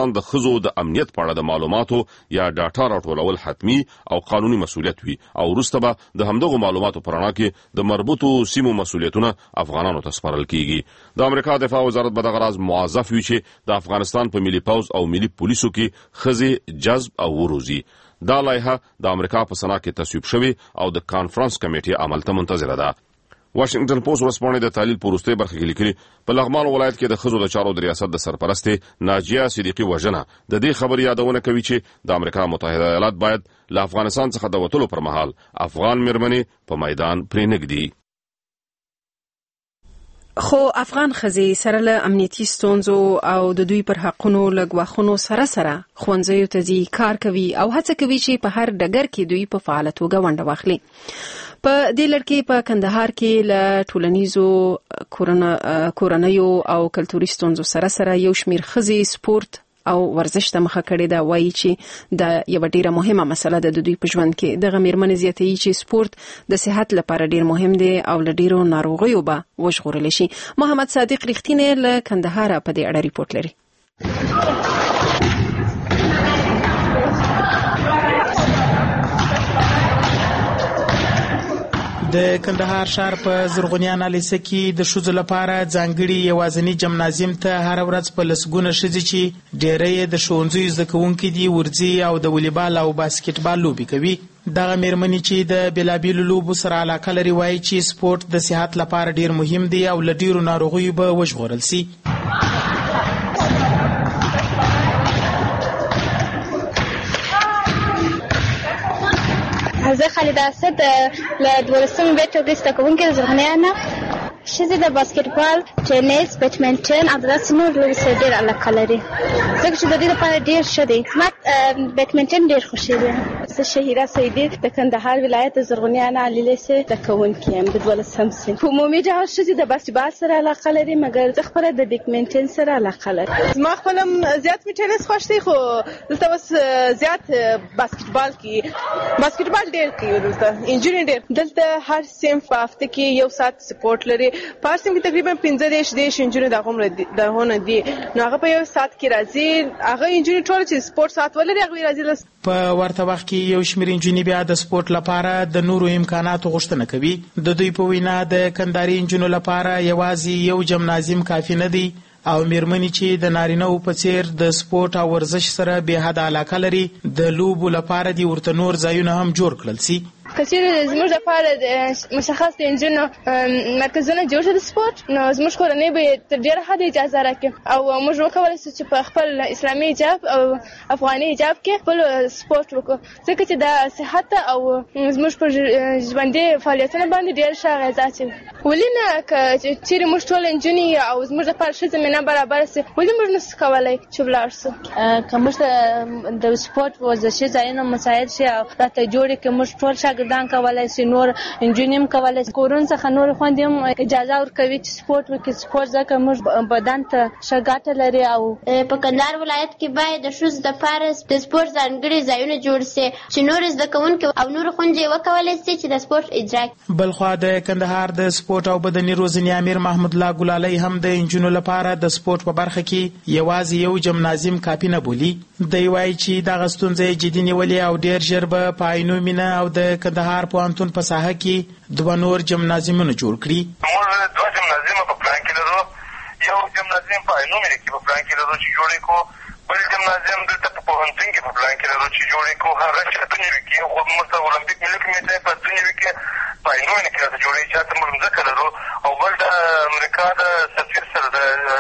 خزو د امنیت په اړه د معلوماتو یا ډاټا راټولول حتمی او قانوني مسؤلیت وي او وروسته به د همدغه معلوماتو په رڼا کې د مربوطو سیمو مسؤلیتونه افغانانو ته سپارل کیږي. د امریکا دفاع وزارت به دغه راز موظف وي چې د افغانستان په ملي پوز او ملي پولیسو کې خزې جذب او وروزي. دا لایحه د امریکا په سنا کې تصویب شوی او د کانفرنس کمیټې عمل ته منتظره ده. واشنگټن پوسټ ورسپانې د تحلیل په وروستۍ برخه کې لیکلي په لغمان ولایت کې د ښځو د چارو د ریاست د سرپرستې ناجیه صدیقي وژنه د دې خبرې یادونه کوي چې د امریکا متحده ایالات باید له افغانستان څخه د وتلو پر مهال افغان میرمنې په میدان پرې نږدي. خو افغان ښځې سره له امنیتي ستونزو او د دوی پر حقونو له ګواښونو سره ښوونځیو ته ځي، کار کوي او هڅه کوي چې په هر ډګر کې دوی په فعاله توګه ونډه واخلي. په دې لړ کې په کندهار کې له ټولنیزو کورنیو او کلتوري ستونزو سره یو شمیر ښځې سپورت او ورزش ته مخه کړې ده. وایي چې دا یو ډیره مهمه مسله ده د دوی په ژوند کې. دغه میرمنې زیاتوي چې سپورت د صحت لپاره ډیر مهم دی او له ډیرو ناروغیو به وژغورل شي. محمد صادق رښتینی له کندهار په دې اړه ریپورت لري. د کندهار ښار په زرغونیان لیسه کې د ښځو لپاره ځانګړي یوازینی جمنازیم ته هر ورځ په لسګونه ښځې چې ډېری د ښوونځیو زده کوونکي دي ورځي او د والیبال او باسکټبال لوبې کوي. دغه میرمنې چې د بېلابېلو لوبو سره علاقه لري وایي چې سپورت د صحت لپاره ډېر مهم دی او له ډېرو ناروغیو به وژغورل سي. زه خالد اسد له 12 بیت ټولګي زده کوونکې زرغونیان ښځې د باسکټبال، ټینس، بیډمنټن او داسې نور لوبې سره ډېر علاقه لري ځکه چې د دې لپاره ډېر ښه دی. زما بیډمنټن ډېر خوښېږي. زه شهیره سیدي د کندهار ولایت د زرغونیان عالي لیسې زده کوونکې یم د 12م صنف. په عمومي ډول ښځې د باسکټبال سره علاقه لري مګر زه خپله د بیډمنټن سره علاقه لرم. زما خپله زیات مې ټینس خوښ دی خو دلته اوس زیات باسکټبال کې باسکټبال ډېر کوي. دلته انجونې ډېر دلته هر صنف په هفته کې یو ساعت سپورټ لري. په هر صنف کې تقریبا 15-10 انجونې دغه دي نو هغه په یو ساعت کې راځي. هغه انجونې ټول چې سپورټ ساعت ولري هغه راځي. په ورته وخت کې یو شمېر انجونې بیا د سپورټ لپاره د نورو امکاناتو غوښتنه کوي. د دوی په وینا د کندهاري انجونو لپاره یوازې یو جمنازیم کافي نه دی او میرمنې چې د نارینه‌و په څیر د سپورټ او ورزش سره بې حده علاقه لري د لوبو لپاره دې ورته نور ځایونه هم جوړ کړل سي. که چیرې زموږ لپاره د مشخص د انجونو مرکزونه جوړ شي د سپورټ نو زموږ کورنۍ به تر ډېره حده اجازه راکړي او موږ وکولی شو چې په خپل اسلامي حجاب او افغاني حجاب کې خپل سپورټ وکړو ځکه چې د صحت او زموږ پر ژوندي فعالیتونه باندې ډېر ښه اغېزه اچوي. ولې نه که چیرې موږ ټول انجونې او زموږ لپاره ښه زمینه برابره سي ولې موږ نشو کولی چې ولاړ سو. که موږ د سپورټ ورزشي ځایونه مساعد شي او راته جوړ کړي موږ ټول شاګردان کولی شي نور انجونې هم کولی شي. کورونو څخه نور خویندې هم اجازه ورکوي چې سپورټ وکړي. سپورټ ځکه موږ بدن ته ښه ګټه لري. او په کندهار ولایت کې باید د ښځو دپاره د سپورټ ځانګړي ځایونه جوړ سي چې نور زده کوونکي او نور خویندې وکولی شي چې د سپورټ اجرا کړي. بلخوا د کندهار د سپورټ او بدني روزنې امیر محمود الله ګلالي هم د انجونو لپاره د سپورټ په برخه کې یوازې یو جمنازیم کافي نه بولي. دی وایي چې دغه ستونزه یې جدي نیولې او ډېر ژر به په عینو مینه او د کندهار پوهنتون په ساحه کې 2 نور جمنازیمونه جوړ کړي. موږ 2 جمنازیمه په پلان کې لرو. یو جمنازیم په عینو مینه کې په پلان کې لرو چې جوړ کړو. بل جمنازیم دلته په پوهنتون کې په پلان کې لرو چې جوړ کړو. هغه چې په نوي کې خو موږ اولمپیک ملي کمیټې په نوي کې په عینو مینه کې راځي جوړې چې موږ ځکه لرو. او بل د امریکا د سفیر سره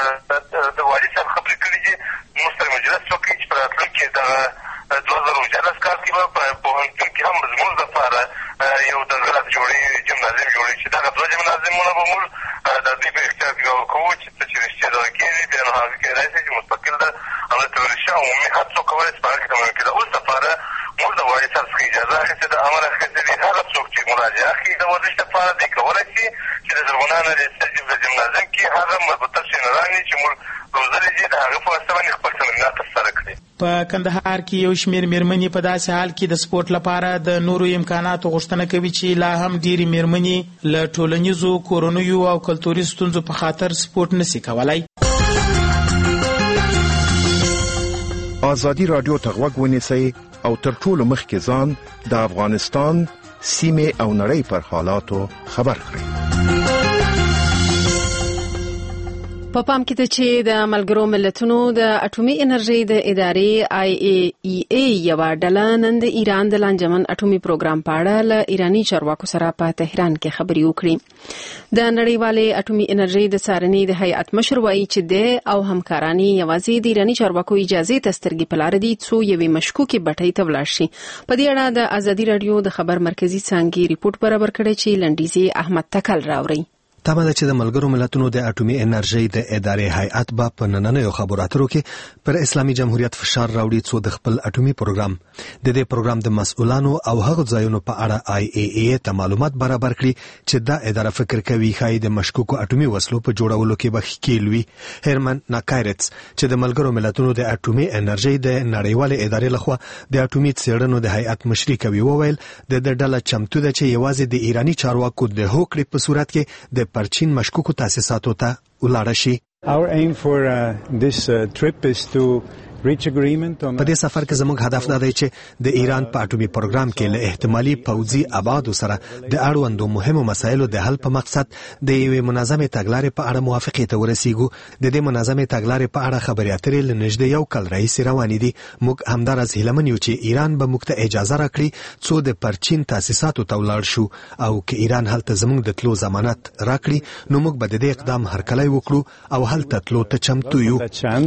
د والي صاحب خبرې کړې چې موږ سره مجلس وکړي چې په راتلونکي کې د 2014 کال کې به په پوهنتون کې هم زموږ لپاره یو دغه جوړې جمنازیم جوړې چې دغه 2 جمنازیمونه به موږ د دې په اختیار کې ورکوو چې څه چې رښتیا دغه کېږي بیا نو هغه کېدای شي چې مستقل د همدلته ورشي عمومي هر څوک کولی شي په هغه کې تمرین کړي. اوس لپاره موږ د والي صاحب څخه اجازه اخیستې ده امر اخیستی دی. هغه څوک چې مراجعه کوي د ورزش لپاره دی کولی شي چې د زرغونان د جمنازیم کې هغه مربوطه شنرانې چې موږ روزلې دي د هغه په واسطه باندې خپل تمرینات ترسره کړي. په کندهار کې یو شمېر میرمنې په داسې حال کې د سپورټ لپاره د نورو امکاناتو غوښتنه کوي چې لا هم ډېرې میرمنې له ټولنیزو کورنیو او کلتوري ستونزو په خاطر سپورټ نشي کولی. ازادي رادیو ته غوږ ونیسئ او تر ټولو مخکې ځان د افغانستان سیمه او نړۍ پر حالاتو خبر کړئ. په پام کې ده چې د ملګرو ملتونو د اټومي انرژي د ادارې IAEA یو ډله نن د ایران د لانجمن اټومي پروګرام په اړه له ایرانی چارواکو سره په تهران کې خبرې وکړې. د نړیوالې اټومي انرژي د څارنې د هیئت مشر وایي چې د او همکارانی یوازې د ایرانی چارواکو اجازه ته سترګې په لار دي څو یوې مشکوکې بټۍ ته ولاړ شي. په دې اړه د ازادي رادیو د خبر مرکزی څانګې ریپورت برابر کړی چې لنډیزي احمد تکل راوړي. تمه ده چې د ملګرو ملتونو د اټومي انرژي د ادارې هیئت به په نننیو خبرو اترو کې پر اسلامي جمهوریت فشار راوړي څو د خپل اټومي پروګرام د دې پروګرام د مسؤلانو او هغو ځایونو په اړه IAEA ته معلومات برابر کړي چې دا اداره فکر کوي ښایي د مشکوکو اټومي وسلو په جوړولو کې به ښکیل وي. هرمن ناکایرتس چې د ملګرو ملتونو د اټومي انرژي د نړیوالې ادارې لخوا د اټومي څېړنو د هیئت مشري کوي وویل د ډله چمتو ده چې یوازې د ایرانی چارواکو د هوکړې په صورت کې د پرچین مشکوکو تاسیساتو ته ولاړ شي. Our aim for this trip is to reach agreement on په دې سفر کې زموږ هدف دا دی چې د ایران په اټومي پروګرام کې له احتمالي پوځي ابعادو سره د اړوندو مهمو مسایلو د حل په مقصد د یوې منظمې تګلارې په اړه موافقې ته ورسیږو. د دې منظمې تګلارې په اړه خبرې اترې له نږدې یو کال راهیسې روانې دي. موږ همداراز هیلمن یو چې ایران به موږ ته اجازه راکړي څو د پرچین تاسیساتو ته ولاړ شو او که ایران هلته زموږ د تلو ضمانت راکړي نو موږ به د دې اقدام هرکلی وکړو او هلته تلو ته چمتو یو.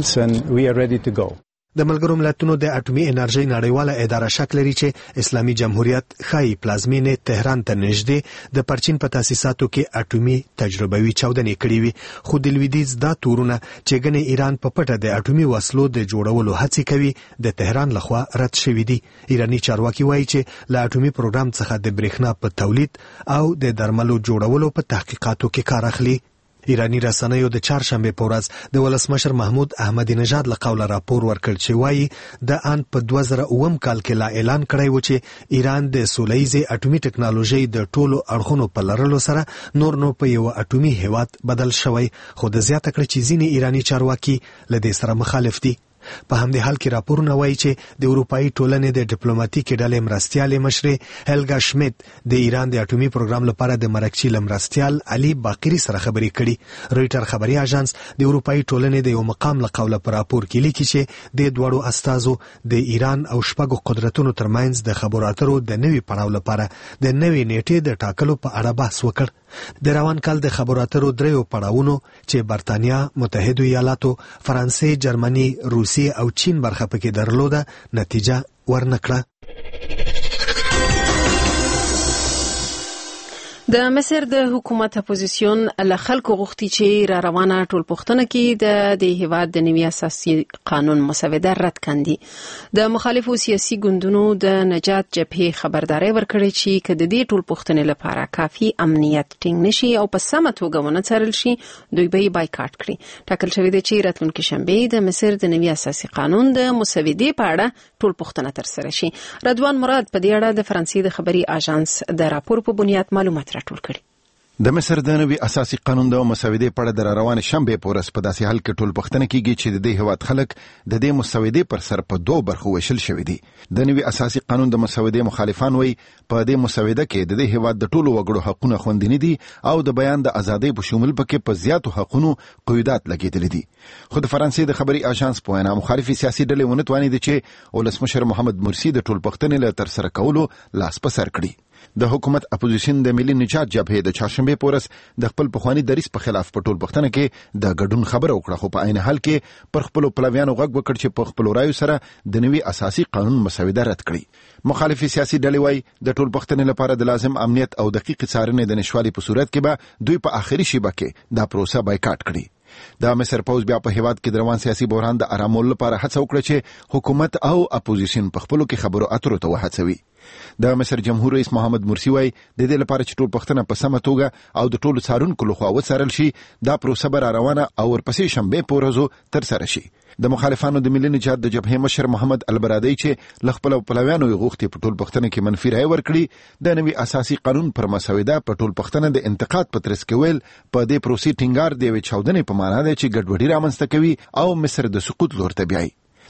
د ملګرو ملتونو د اټومي انرژي نړیواله اداره شک لري چې اسلامي جمهوریت ښایي پلازمینې تهران ته نږدې د پرچین په تاسیساتو کې اټومي تجربوي چاودنې کړې وي. خو د لویدیځ دا تورونه چې ګنې ایران په پټه د اټومي وسلو د جوړولو هڅې کوي د تهران لخوا رد شوي دي. ایرانی چارواکي وایي چې له اټومي پروګرام څخه د برېښنا په تولید او د درملو جوړولو په تحقیقاتو کې کار اخلي. ایرانی رسنیو د چهارشنبه په ورځ د ولسمشر محمود احمدی نژاد له قوله راپور ورکړ چې وایي د ان په 2009 کال کې لا اعلان کړی و چې ایران د سولهییزې اټومي ټکنالوژي د ټولو اړخونو په لرلو سره نور نو په یو اټومي هیواد بدل شوی. خو د زیاته کړ چې ځینې ایرانی چارواکي له دې سره مخالف دي. په همدې حال کې راپورونه وایي چې د اروپאי ټولنې د ډیپلوماټیکې ډلې مرستیالې مشرې هلګا شمیت د ایران د اټومي پروګرام لپاره د مرکچي مرستیال علي باقری سره خبرې کړي. رويټر خبري اژانس د اروپאי ټولنې د یو مقام له قوله پر راپور کې لیکي چې د دوړو استازو د ایران او شپږو قدرتونو ترمنځ د خبرو اترو د نوي پړاو لپاره د نوي نیټې د ټاکلو په اړه بحث وکړ. د روان کال د خبرو اترو دریو پړاوونو چې برتانیا، متحده ایالاتو، فرانسې، جرمني، روسیې او چین برخه پکې درلوده نتیجه ورنکړه. د مصر د حکومت اپوزیسیون له خلکو غوښتي چې را روانه ټولپوښتنه کې د هیواد د نوي اساسي قانون مسوده رد کړي. د مخالفو سیاسي ګوندونو د نجات جبهې خبرداري ورکړې چې کله د دې ټولپوښتنې لپاره کافي امنیت ټینګ نشي او په سمه توګه ونه څارل شي دوی به بایکاټ کړي. ټاکل شوی دی چې راتلونکي شنبه د مصر د نوي اساسي قانون د مسودې په اړه ټولپوښتنه ترسره شي. رضوان مراد په دې اړه د فرانسې د خبري اژانس د راپور په بنیاد معلومات ټول کړي. د مصر د نوي اساسي قانون د مسودې په اړه د روانې شنبه په ورځ په داسې حال کې ټول پښتنه کیږي چې د دې هواد خلک د دې مسودې پر سر په دوه برخو ویشل شوی دي. د نوي اساسي قانون د مسودې مخالفان وایي په دې مسوده کې د دې هواد د ټولو وګړو حقوقونه خوندي دي او د بیان د ازادۍ په شمول پکې په زیاتو حقوقو قیودات لګیدل دي. خو د فرانسې د خبري اژانس په وینا مخالفي سیاسي ډلې ونه توانید چې ولسمشر محمد مرسی د ټول پښتنې له تر سره کولو لاس په سر کړي. د حکومت اپوزیشن د ملي نجات جبهې د چهارشنبه په ورځ د خپل پخوانی دریځ په خلاف په ټول پښتنه کې د ګډون خبره وکړه. خو په عین حال کې پر خپل پلویانو غږ وکړ چې په خپل رایو سره د نوي اساسي قانون مسوده رد کړي. مخالفي سیاسي ډلې وايي د ټول پښتنې لپاره د لازم امنیت او دقیق څارنې د نشوالي په صورت کې به دوی په آخري شیبه کې دا پروسه بایکاټ کړي. د مصر پوز بیا په هیواد کې روان سیاسي بحران د آرامولو لپاره هڅه وکړه چې حکومت او اپوزیشن په خپلو کې خبرو اترو ته وهڅوي. د مصر جمهور رئیس محمد مرسی وايي د دې لپاره چې ټول پښتنه په سمه توګه او د ټولو څارونکو لخوا وڅارل شي دا پروسه به روانه او ورپسې شنبه په ورځو تر سره شي. د مخالفانو د ملي نجات د جبهې مشر محمد البرادی چې لخپل پلویانو غوښتي په ټول پښتنه کې منفي رائے ورکړي د نوي اساسي قانون پر مسوده په ټول پښتنه د انتقاد په ترڅ کې ویل په دې پروسې ټینګار دی چې چاودنې په معنا ده چې ګډوډي رامنځته کوي او مصر د سقوط لور ته بیاي.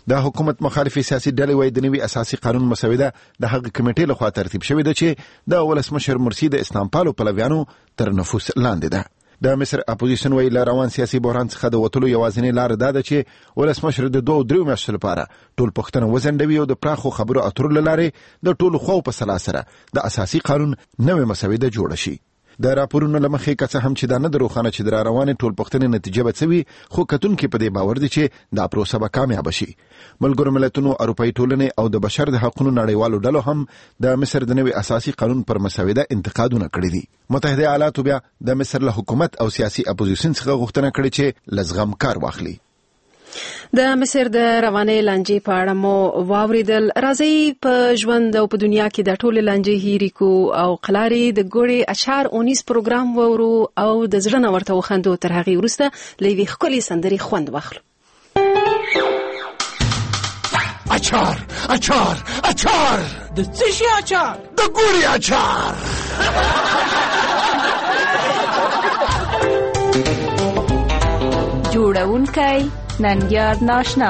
د حکومت مخالفي سیاسي ډلې وايي د نوي اساسي قانون مسوده د هغه کمیټې لخوا ترتیب شوې ده چې د ولسمشر مرسي د اسلام پالو پلویانو تر نفوذ لاندې ده. د مصر اپوزیشن وايي له روان سیاسي بحران څخه د وتلو یوازینۍ لار دا ده چې ولسمشر د 2-3 میاشتو لپاره ټول پوښتنه وځنډوي او د پراخو خبرو اترو له لارې د ټولو خواو په سلا سره د اساسي قانون نوې مسوده جوړه شي. د راپورونو له مخې که څه هم چې دا نه د روښانه چې د روانې ټول پوښتنې نتیجه به څه وي، خو کتونکي په دې باور دي چې دا پروسه به کامیابه شي. ملګرو ملتونو، اروپایي ټولنې او د بشر د حقونو نړیوالو ډلو هم د مصر د نوي اساسي قانون پر مسوده انتقادونه کړي دي. متحده ایالاتو بیا د مصر له حکومت او سیاسي اپوزیشن څخه غوښتنه کړې چې له زغم کار واخلي. د مصر د روانې لانجې په اړه مو واوریدل. راځي په ژوند او په دنیا کې د ټولې لانجې هیري کو او قلاري د ګوړې اشعار اونیس پروګرام وورو او د زړه نه ورته وخندو. تر هغې وروسته له یوې ښکلې سندرې خوند واخلو. اچار اچار اچار د څه شي اچار؟ د ګوړې اچار. جوړونکی ننګیار ناشنا.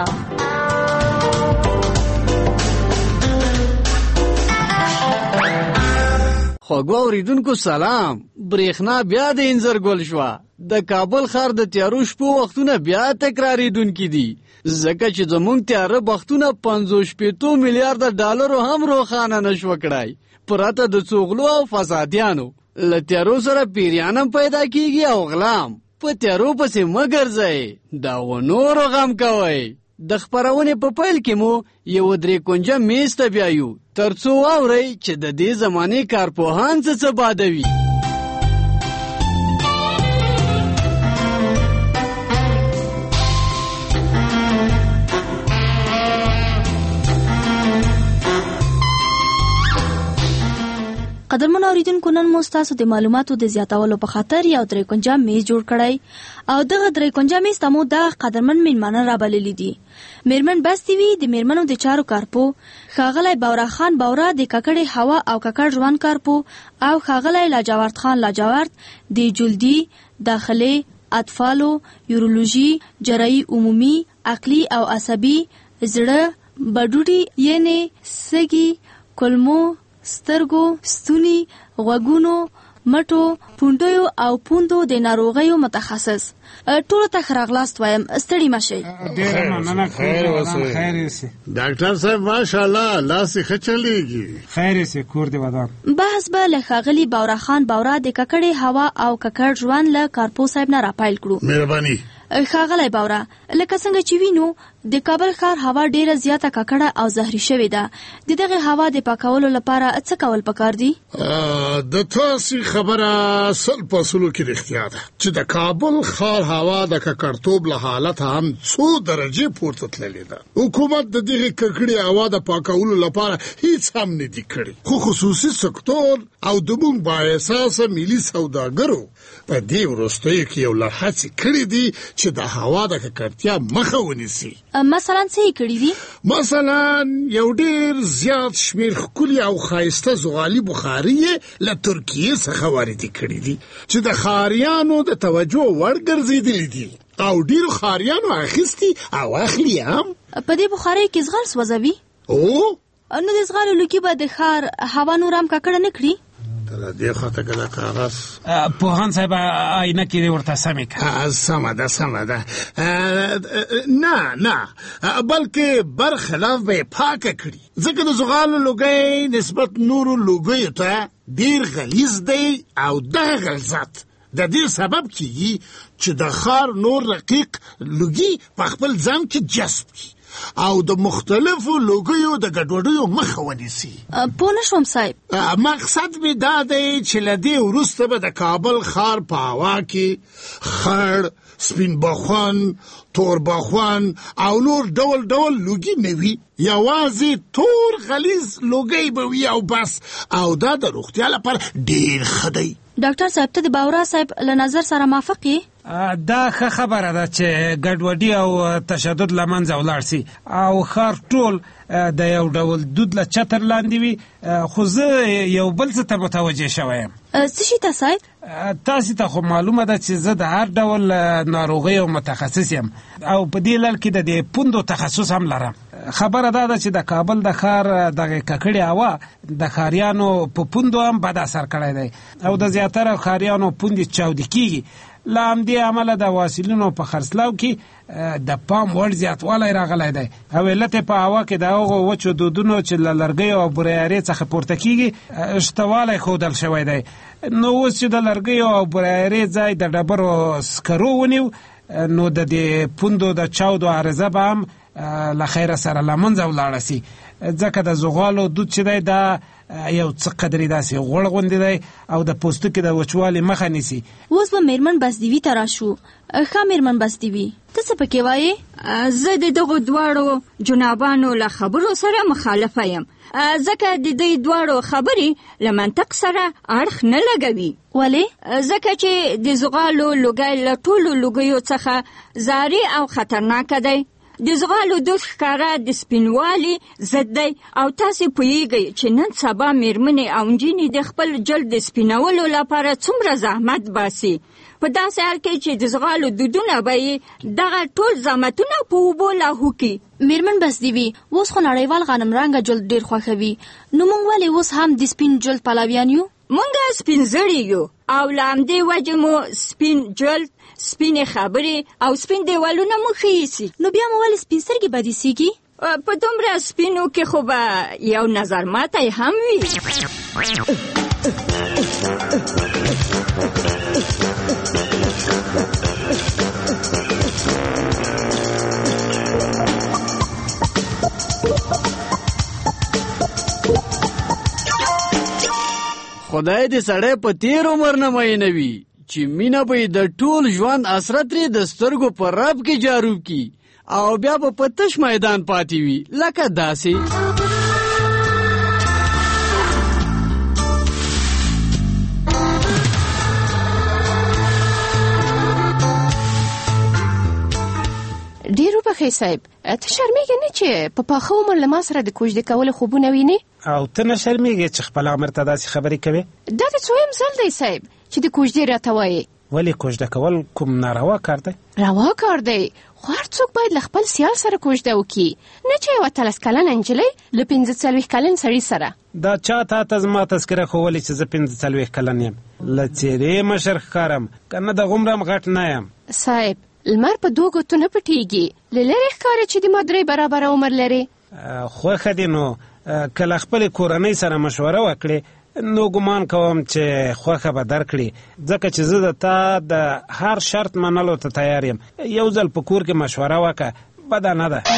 خوږو اوریدونکو سلام. برېښنا بیا د انځر ګل شوه. د کابل ښار د تیارو شپو وختونه بیا تکراریدونکي دي، ځکه چې زموږ تیاره بختونه 50 میلیارده ډالرو هم روښانه نشوه کړای، پرته د څوغلو او فسادیانو. له تیارو سره پیریانم پیدا کیږي او غلام. په تیارو پسې مه ګرځئ، دا و نورو غم کوئ. د خپرونې په پیل کې مو یو 3 کونجه میز ته بیایو تر څو واورئ چې د دې زمانې کارپوهان څه بادوي. قدرمن اوریدونکو، نن مو ستاسو د معلوماتو د زیاتولو په خاطر یو 3 کونجه میز جوړ کړی او دغه 3 کونجه میز ته مو د قدرمن میلمانه رابللي دي. میرمن بستې وي د میرمنو د چارو کارپو ښاغلی باورا خان باورا د ککړې هوا او ککړ ژوند کارپو او ښاغلی لاجورد خان لاجورد د جلدي، داخلي، اطفالو، یورولوژي، جراحي عمومي، عقلي او عصبي، زړه، بډوډي یعنی سږي، کولمو، سترګو، ستوني، غوږونو، مټو، پوندو او پوندو د ناروغیو متخصص. ټولو ته ښه راغلاست وایم، ستړي مه شئ. ډېره مننه. خیر اوسئ. ډاکټر صاحب ماشاءالله لاس یې ښه چلیږي. خیر اوسئ، کور دې ودان. بحث به له ښاغلي باورا خان باورا د ککړې هوا او ککړ ژوند له کارپو صاحب نه راپیل کړو. مهرباني. ښاغلی باورا، لکه څنګه چې وینو د کابل ښار هوا ډیره زیاته ککړه او زهري شوې ده. د دغه هوا د پاکولو لپاره څه کول پکار دي؟ د تاسو خبره 100% کې رښتیا ده چې د کابل ښار هوا د ککړتوب له حالت هم 2 درجې پورته تللې ده. حکومت د دغه ککړې هوا د پاکولو لپاره هیڅ هم نه دی کړی، خو خصوصي سکتور او د موږ بااساسه ملي سوداګرو په دې وروستیو کې یو لارښوونې کړې دي چې د هوا د ککړتیا مخه ونیسي. مثلا څه کړی دي؟ مثلا یو ډیر زیات شمیر ښکلي او ښایسته زغالي بخاري له ترکیې څخه واردې کړي دي چې د ښاریانو د توجه وړ ګرځېدلي دي او ډیرو ښاریانو اخیستي او اخلي هم. په دې بخارۍ کې زغال سوځوي؟ نو د زغالو لوګي به د ښار هوا نور هم ککړه نه کړي؟ دې خاطر کله کاغذ پوهان صاحب آینه کې ورته سمې کړه. سمه ده. نه بلکې برخلاف به پاکه کړي، ځکه د زغالو لوګي نسبت نورو لوګیو ته ډیر غلیظ دی او دغه غلظت د دې سبب کیږي چې د ښار نور رقیق لوګي په خپل ځان کې جذب کړي او د مختلفو لوګیو د ګډوډیو مخه ونیسي. پوه نه شوم صاحب. مقصد مې دا دی چې له دې وروسته به د کابل ښار په هوا کې خړ، سپین بخون، تور بخون او نور ډول ډول لوګي نه وي، یوازې تور غلیظ لوګي به وي او بس، او دا د روغتیا لپاره ډیر ښه دی. ډاکټر صاحب ته د باورا صاحب له نظر سره موافق یې؟ دا ښه خبره ده چې ګډوډي او تشدد له منځه ولاړ سي او ښار ټول د یو ډول دود له چتر لاندې وي. خو زه یو بل څه ته متوجه شوی یم. څه شي ته صاحب؟ تاسې ته خو معلومه ده چې زه د هر ډول ناروغیو متخصص یم او په دې لړ کې د دې پوندو تخصص هم لرم. خبره دا ده چې د کابل د ښار دغه ککړې هوا د ښاریانو په پوندو هم بد اثر کړی دی او د زیاتره ښاریانو پوندې چاودې کېږي. له همدې امله د واکسینونو په خرڅلاو کې د پام وړ زیاتوالی راغلی دی او علت په هوا کې د هغو وچو دودونو چې له لرګیو او بریارې څخه پورته کېږي شتوالی ښودل شوی دی. نو اوس چې د لرګیو او بریارې ځای د ډبرو سکرو ونیو نو د دې پوندو د چاودو عرضه به هم له خیره سره له منځه ولاړه سي ځکه د زغالو دود چې دی دا یو څه قدرې داسې غوړ غوندې دی او د پوستکي د وچوالي مخه نیسي. اوس به میرمن بسدیوي ته راشو. ښه میرمن بسدیوي، ته څه پکې وایې؟ زه د دغو دواړو جنابانو له خبرو سره مخالفه یم ځکه د دې دواړو خبرې له منطق سره اړخ نه لګوي. ولې؟ ځکه چې د زغالو لوګی له ټولو لوګیو څخه زاری او خطرناکه دی. د زغالو دود ښکاره د سپینوالي ضد دی او تاسې پوهیږئ چې نن سبا میرمنې او نجونې د خپل جلد د سپینولو لپاره څومره زحمت باسي. په داسې حال کې چې د زغالو دودونه به یې دغه ټول زحمتونه په اوبو لاهو کړي. میرمن بسدیوي، اوس خو نړیوال غنم رنګه جلد ډېر خوښوي، نو موږ ولې اوس هم د سپین جلد پلویان یو؟ موږ سپین زړي یو او له همدې وجې مو سپین جلد، سپینې خبرې او سپین دیوالونه مو ښه ایسي. نو بیا مو ولې سپین سترګې بدیسیږي؟ په دومره سپینو کې خو به یو نظر ماتی هم وي. خدای دې سړی په تیر عمر نه مینوي چې مینه به د ټول ژوند اسره ترې د سترګو په رب کې جارو کی او بیا به په تش میدان پاتې وي لکه داسې. ډېر وبخښئ صاحب، ته شرمېږې نه چې په پاخه عمر له ما سره د کوژدې کولو خوبونه وینې؟ او ته نه شرمېږې چې خپل عمر ته داسې خبرې کوې؟ دا د څویم ځل دی صاحب چې د کوژدې راته وایې. ولې کوژده کول کوم ناروا کار دی؟ روا کار دی، خو هر څوک باید له خپل سیال سره کوژده وکړي، نه چې یوه 13 کلنه نجلۍ له 45 کلن سړي سره. دا چا ته زما تذکره ښولې چې زه 45 کلن یم؟ له څېرې مشر ښکارم که نه د غومره هم غټ نه یم. صاحب، لمر په 2 ګوتو نه پټېږي، له لرې ښکاري چې د ما 3 برابره عمر لري. خوښه دې نو که له خپلې کورنۍ سره مشوره وکړې نو ګمان کوم چې خوښه به درکړي، ځکه چې زه د تا د هر شرط منلو ته تیار یم. یو ځل په کور کې مشوره وکړه، بده نه ده.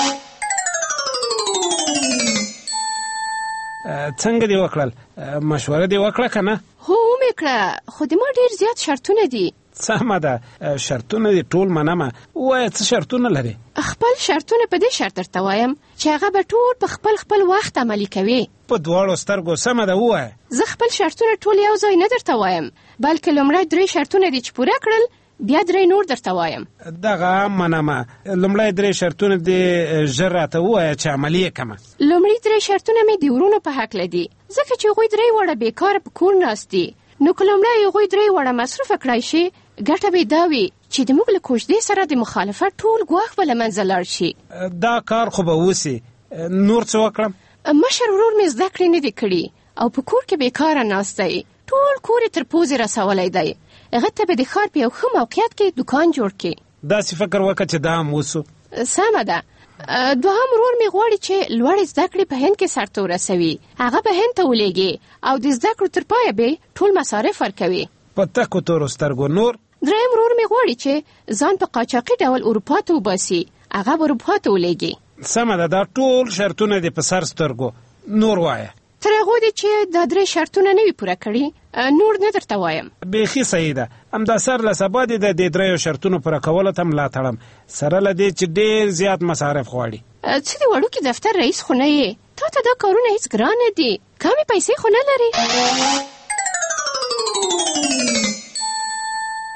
څنګه دې وکړل؟ مشوره دې وکړه که نه؟ هو ومې کړه، خو د ما ډېر زیات شرطونه دي. سمه ده، شرطونه دې ټول منمه، ووایه څه شرطونه لرې؟ خپل شرطونه په دې شرط درته وایم چې هغه به ټول په خپل وخت عملي کوي. په دواړو سترګو؟ سمه ده، ووایه. زه خپل شرطونه ټول یو ځای نه درته وایم، بلکې لومړی 3 شرطونه دي چې پوره کړل بیا 3 نور درته وایم. دغه منمه، لومړی 3 شرطونه دې ژر راته ووایه چې عملي یې کړمه. لومړی 3 شرطونه مې د ورونو په هکله دي، ځکه چې هغوی 3 واړه بیکاره په کور ناست دي، نو که لومړی هغوی 3 واړه مصروفه کړای شي ګټه به دا وي چې د موږ له کوژدې سره د مخالفت ټول ګواښ به له منځه لاړ شي. دا کار خو به وسي، نور څه وکړم؟ مشر ورور مې زده کړې نه دي کړي او په کور کې بیکاره ناست دی، ټول کور یې تر پوزې رسولی دی. هغه ته به د ښار په یو ښه موقعیت کې دوکان جوړ کړي. داسې فکر وکړه چې دا هم وسو. سمه ده. دوهم ورور مې غواړي چې لوړې زده کړې په هند کې سرته ورسوي، هغه به هند ته ولېږي او د زده کړو تر پایه به ټول مصارف ورکوي. په تکو تورو سترګو. نور؟ دریم ورور مې غواړي چې ځان په قاچاقي ډول اروپا ته وباسي، هغه به اروپا ته ولېږي. سمه ده، دا ټول شرطونه دي په سر سترګو. نور وایه. تر هغو دي چې دا 3 شرطونه نه وي پوره کړي نور نه درته وایم. بیخي صحیح ده، همدا سر له سبا دې د دې 3 شرطونو پوره کولو ته ملاتړم، سره له دې چې ډېر زیات مصارف غواړي. څه د وړوکي دفتر رئیس خو نه یې، تا ته دا کارونه هیڅ ګران نه دي، کمې پیسې خو نه لري.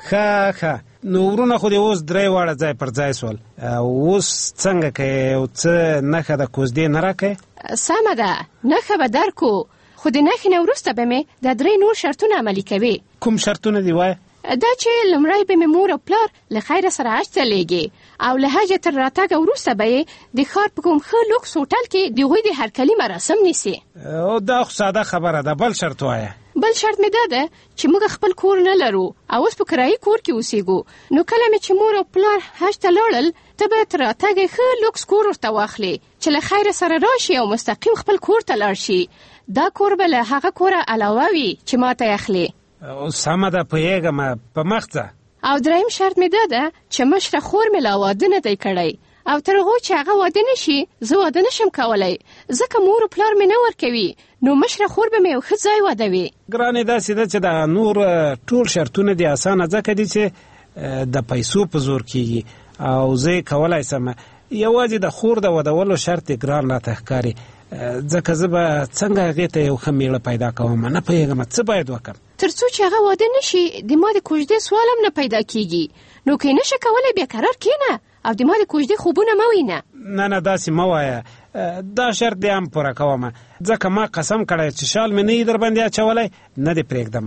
ښه نو ورونه خو دې اوس 3 واړه ځای پر ځای سول. اوس څنګه کوې او څه نښه د کوزدې نه راکوې؟ سمه ده، نښه به درکو، خو د نښې نه وروسته به مې د 3 نور شرطونه عملي کوي. کوم شرطونه دي وایه؟ دا چې لومړی به مې مور او پلار له خیره سره حج ته لیږي او له حجه تر راتګه وروسته به یې د ښار په کوم ښه لوکس هوټل کې د هغوی د هرکلي مراسم نیسي. دا خو ساده خبره ده، بل شرط وایه. بل شرط مې دا ده چې موږ خپل کور نه لرو او اوس په کرایي کور کې اوسېږو، نو کله مې چې مور او پلار حج ته لاړل ته به تر راتګه ښه لوکس کور ورته واخلې چې له خیره سره راشي او مستقیم خپل کور ته لاړ شي. دا کور به له هغه کوره علاوه وي چې ما ته یې اخلي. سمه ده، پوهېږم، په مخ ځه. او 3 شرط مې دا ده چې مشره خور مې لا واده نه دی کړی او تر هغو چې هغه واده نه شي زه واده نشم کولی، ځکه مور او پلار مې نه ورکوي، نو مشره خور به مې یو ښه ځای وادوي. ګرانې داسې ده چې د نور ټول شرطونه دي اسانه ځکه دي چې د پیسو په زور کېږي او زه یې کولی سم. یوازې د خور د ودولو شرط یې ګران راته ښکاري، ځکه زه به څنګه هغې ته یو ښه میړه پیدا کوم، نه پوهېږم څه باید وکړم. تر څو چې هغه واده نه شي د ما د کوژدې سوال هم نه پیدا کېږي، نو که یې نه شي کولی بیا قرار کښېنه او د ما د کوژدې خوبونه مه وینه. نه داسې مه وایه، دا شرط دې هم پوره کوم، ځکه ما قسم کړی چې شال مې نه یې در باندې اچولی، نه دې پرېږدم.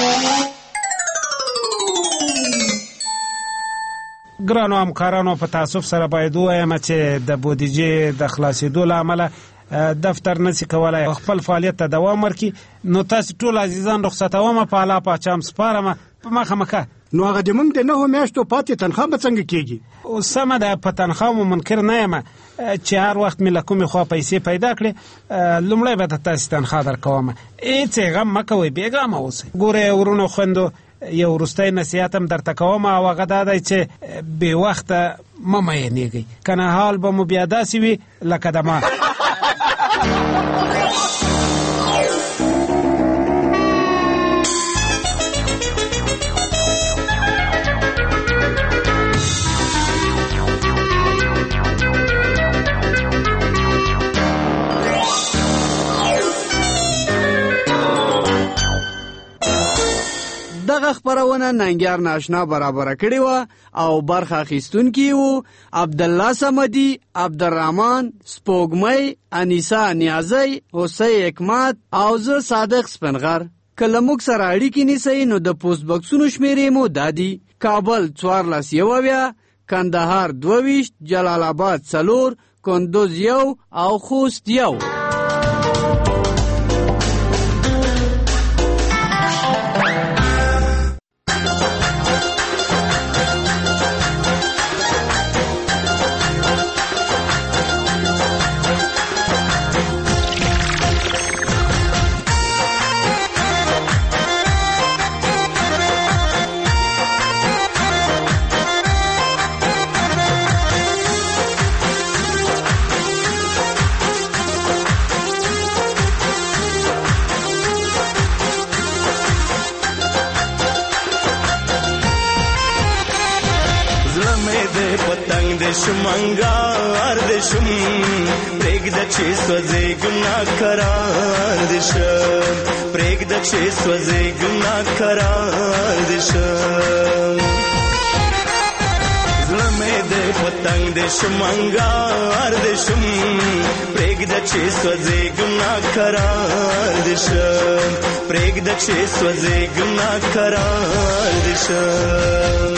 ګرانو همکارانو، په تاسف سره باید ووایم چې د بودیجې د خلاصېدو له امله دفتر نسی کولای خپل فعالیت ته دوام ورکړي، نو تاسو ټول عزیزان رخصتوم په اعلی پاچام سپارم په مخه. نو هغه د موږ د 9 میاشتو پاتې تنخواه به څنګه کېږي؟ او سمه ده، په تنخواه مو منکر نه یم چې هر وخت مې له کومې خوا پیسې پیدا کړې لومړی به تاسو تنخواه درکوم. هېڅ غم مه کوئ، بېغمه اوسئ. ګورئ ورونو خویندو، یو وروستی نصیحت هم درته کوم او هغه دا دی چې بې وخته مه میینېږئ، که نه حال به مو بیا داسې وي لکه د ما. دغه خبرونه ننګیار ناشنا برابر کړی و او برخه اخیستونکي وو عبدالله صمدي، عبدالرحمن سپوږمۍ، انیسا نیازی، حسین حکمت او زه صادق سپنغر. کله موږ سره اړیکې نیسئ نو د پوسټ بکسونو شمیرې مو دادي: کابل 14 کندهار 22 جلال آباد 4 کندوز 1 او خوست 1. شمنګار د شم پرېږد چې سوځېږم ناقرار د شم، پرېږد چې سوځېږم ناقرار د شم. زړه مې د پتنګ د شمنګار د شم پرېږد چې سوځېږم ناقرار د شم، پرېږد چې سوځېږم ناقرار د شم.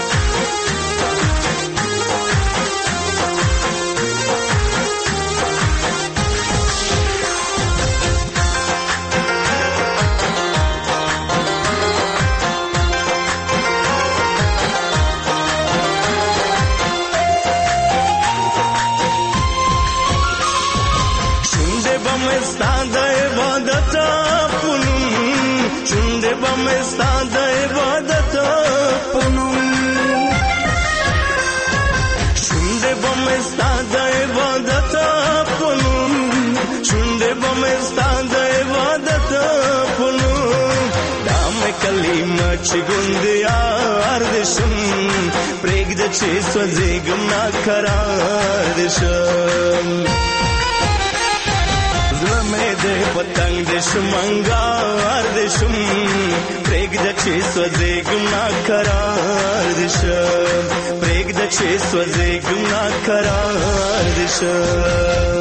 چې ګوندیار د شم پرېږد چې سوځېږم ناقرار د شم. زړه مې د پتنګ د شمنګار د شم پرېږده چې سوځېږم ناقرار د شم پرېږده چې سوځېږم ناقرار د شم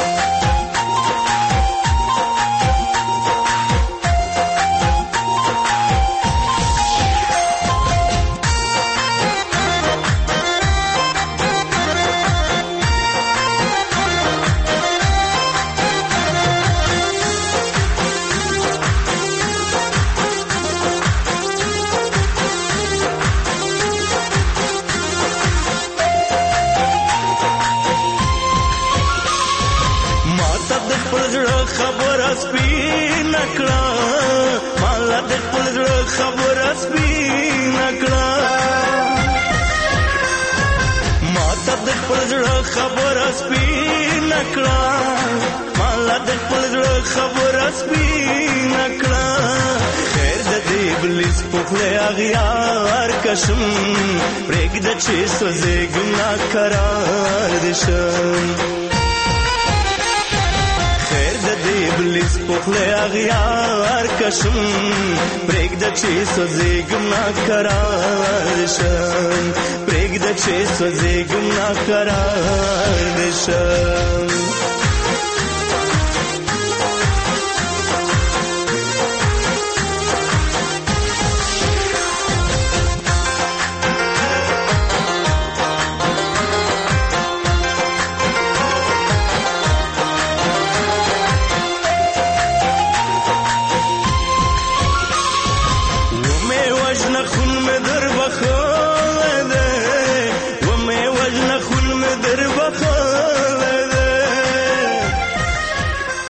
خبره سپین کړه مالا د خپل زړه خبره سپین کړه خیر د دې ابلیس په خله اغیار کشم پرېږده چې سوځېږم ناقرار دې شم خیر د دې ابلیس په خله اغیار کشم پرېږده چې سوځېږم ناقرار دې شم پرېږده چې سوځېږم ناقرار دې شم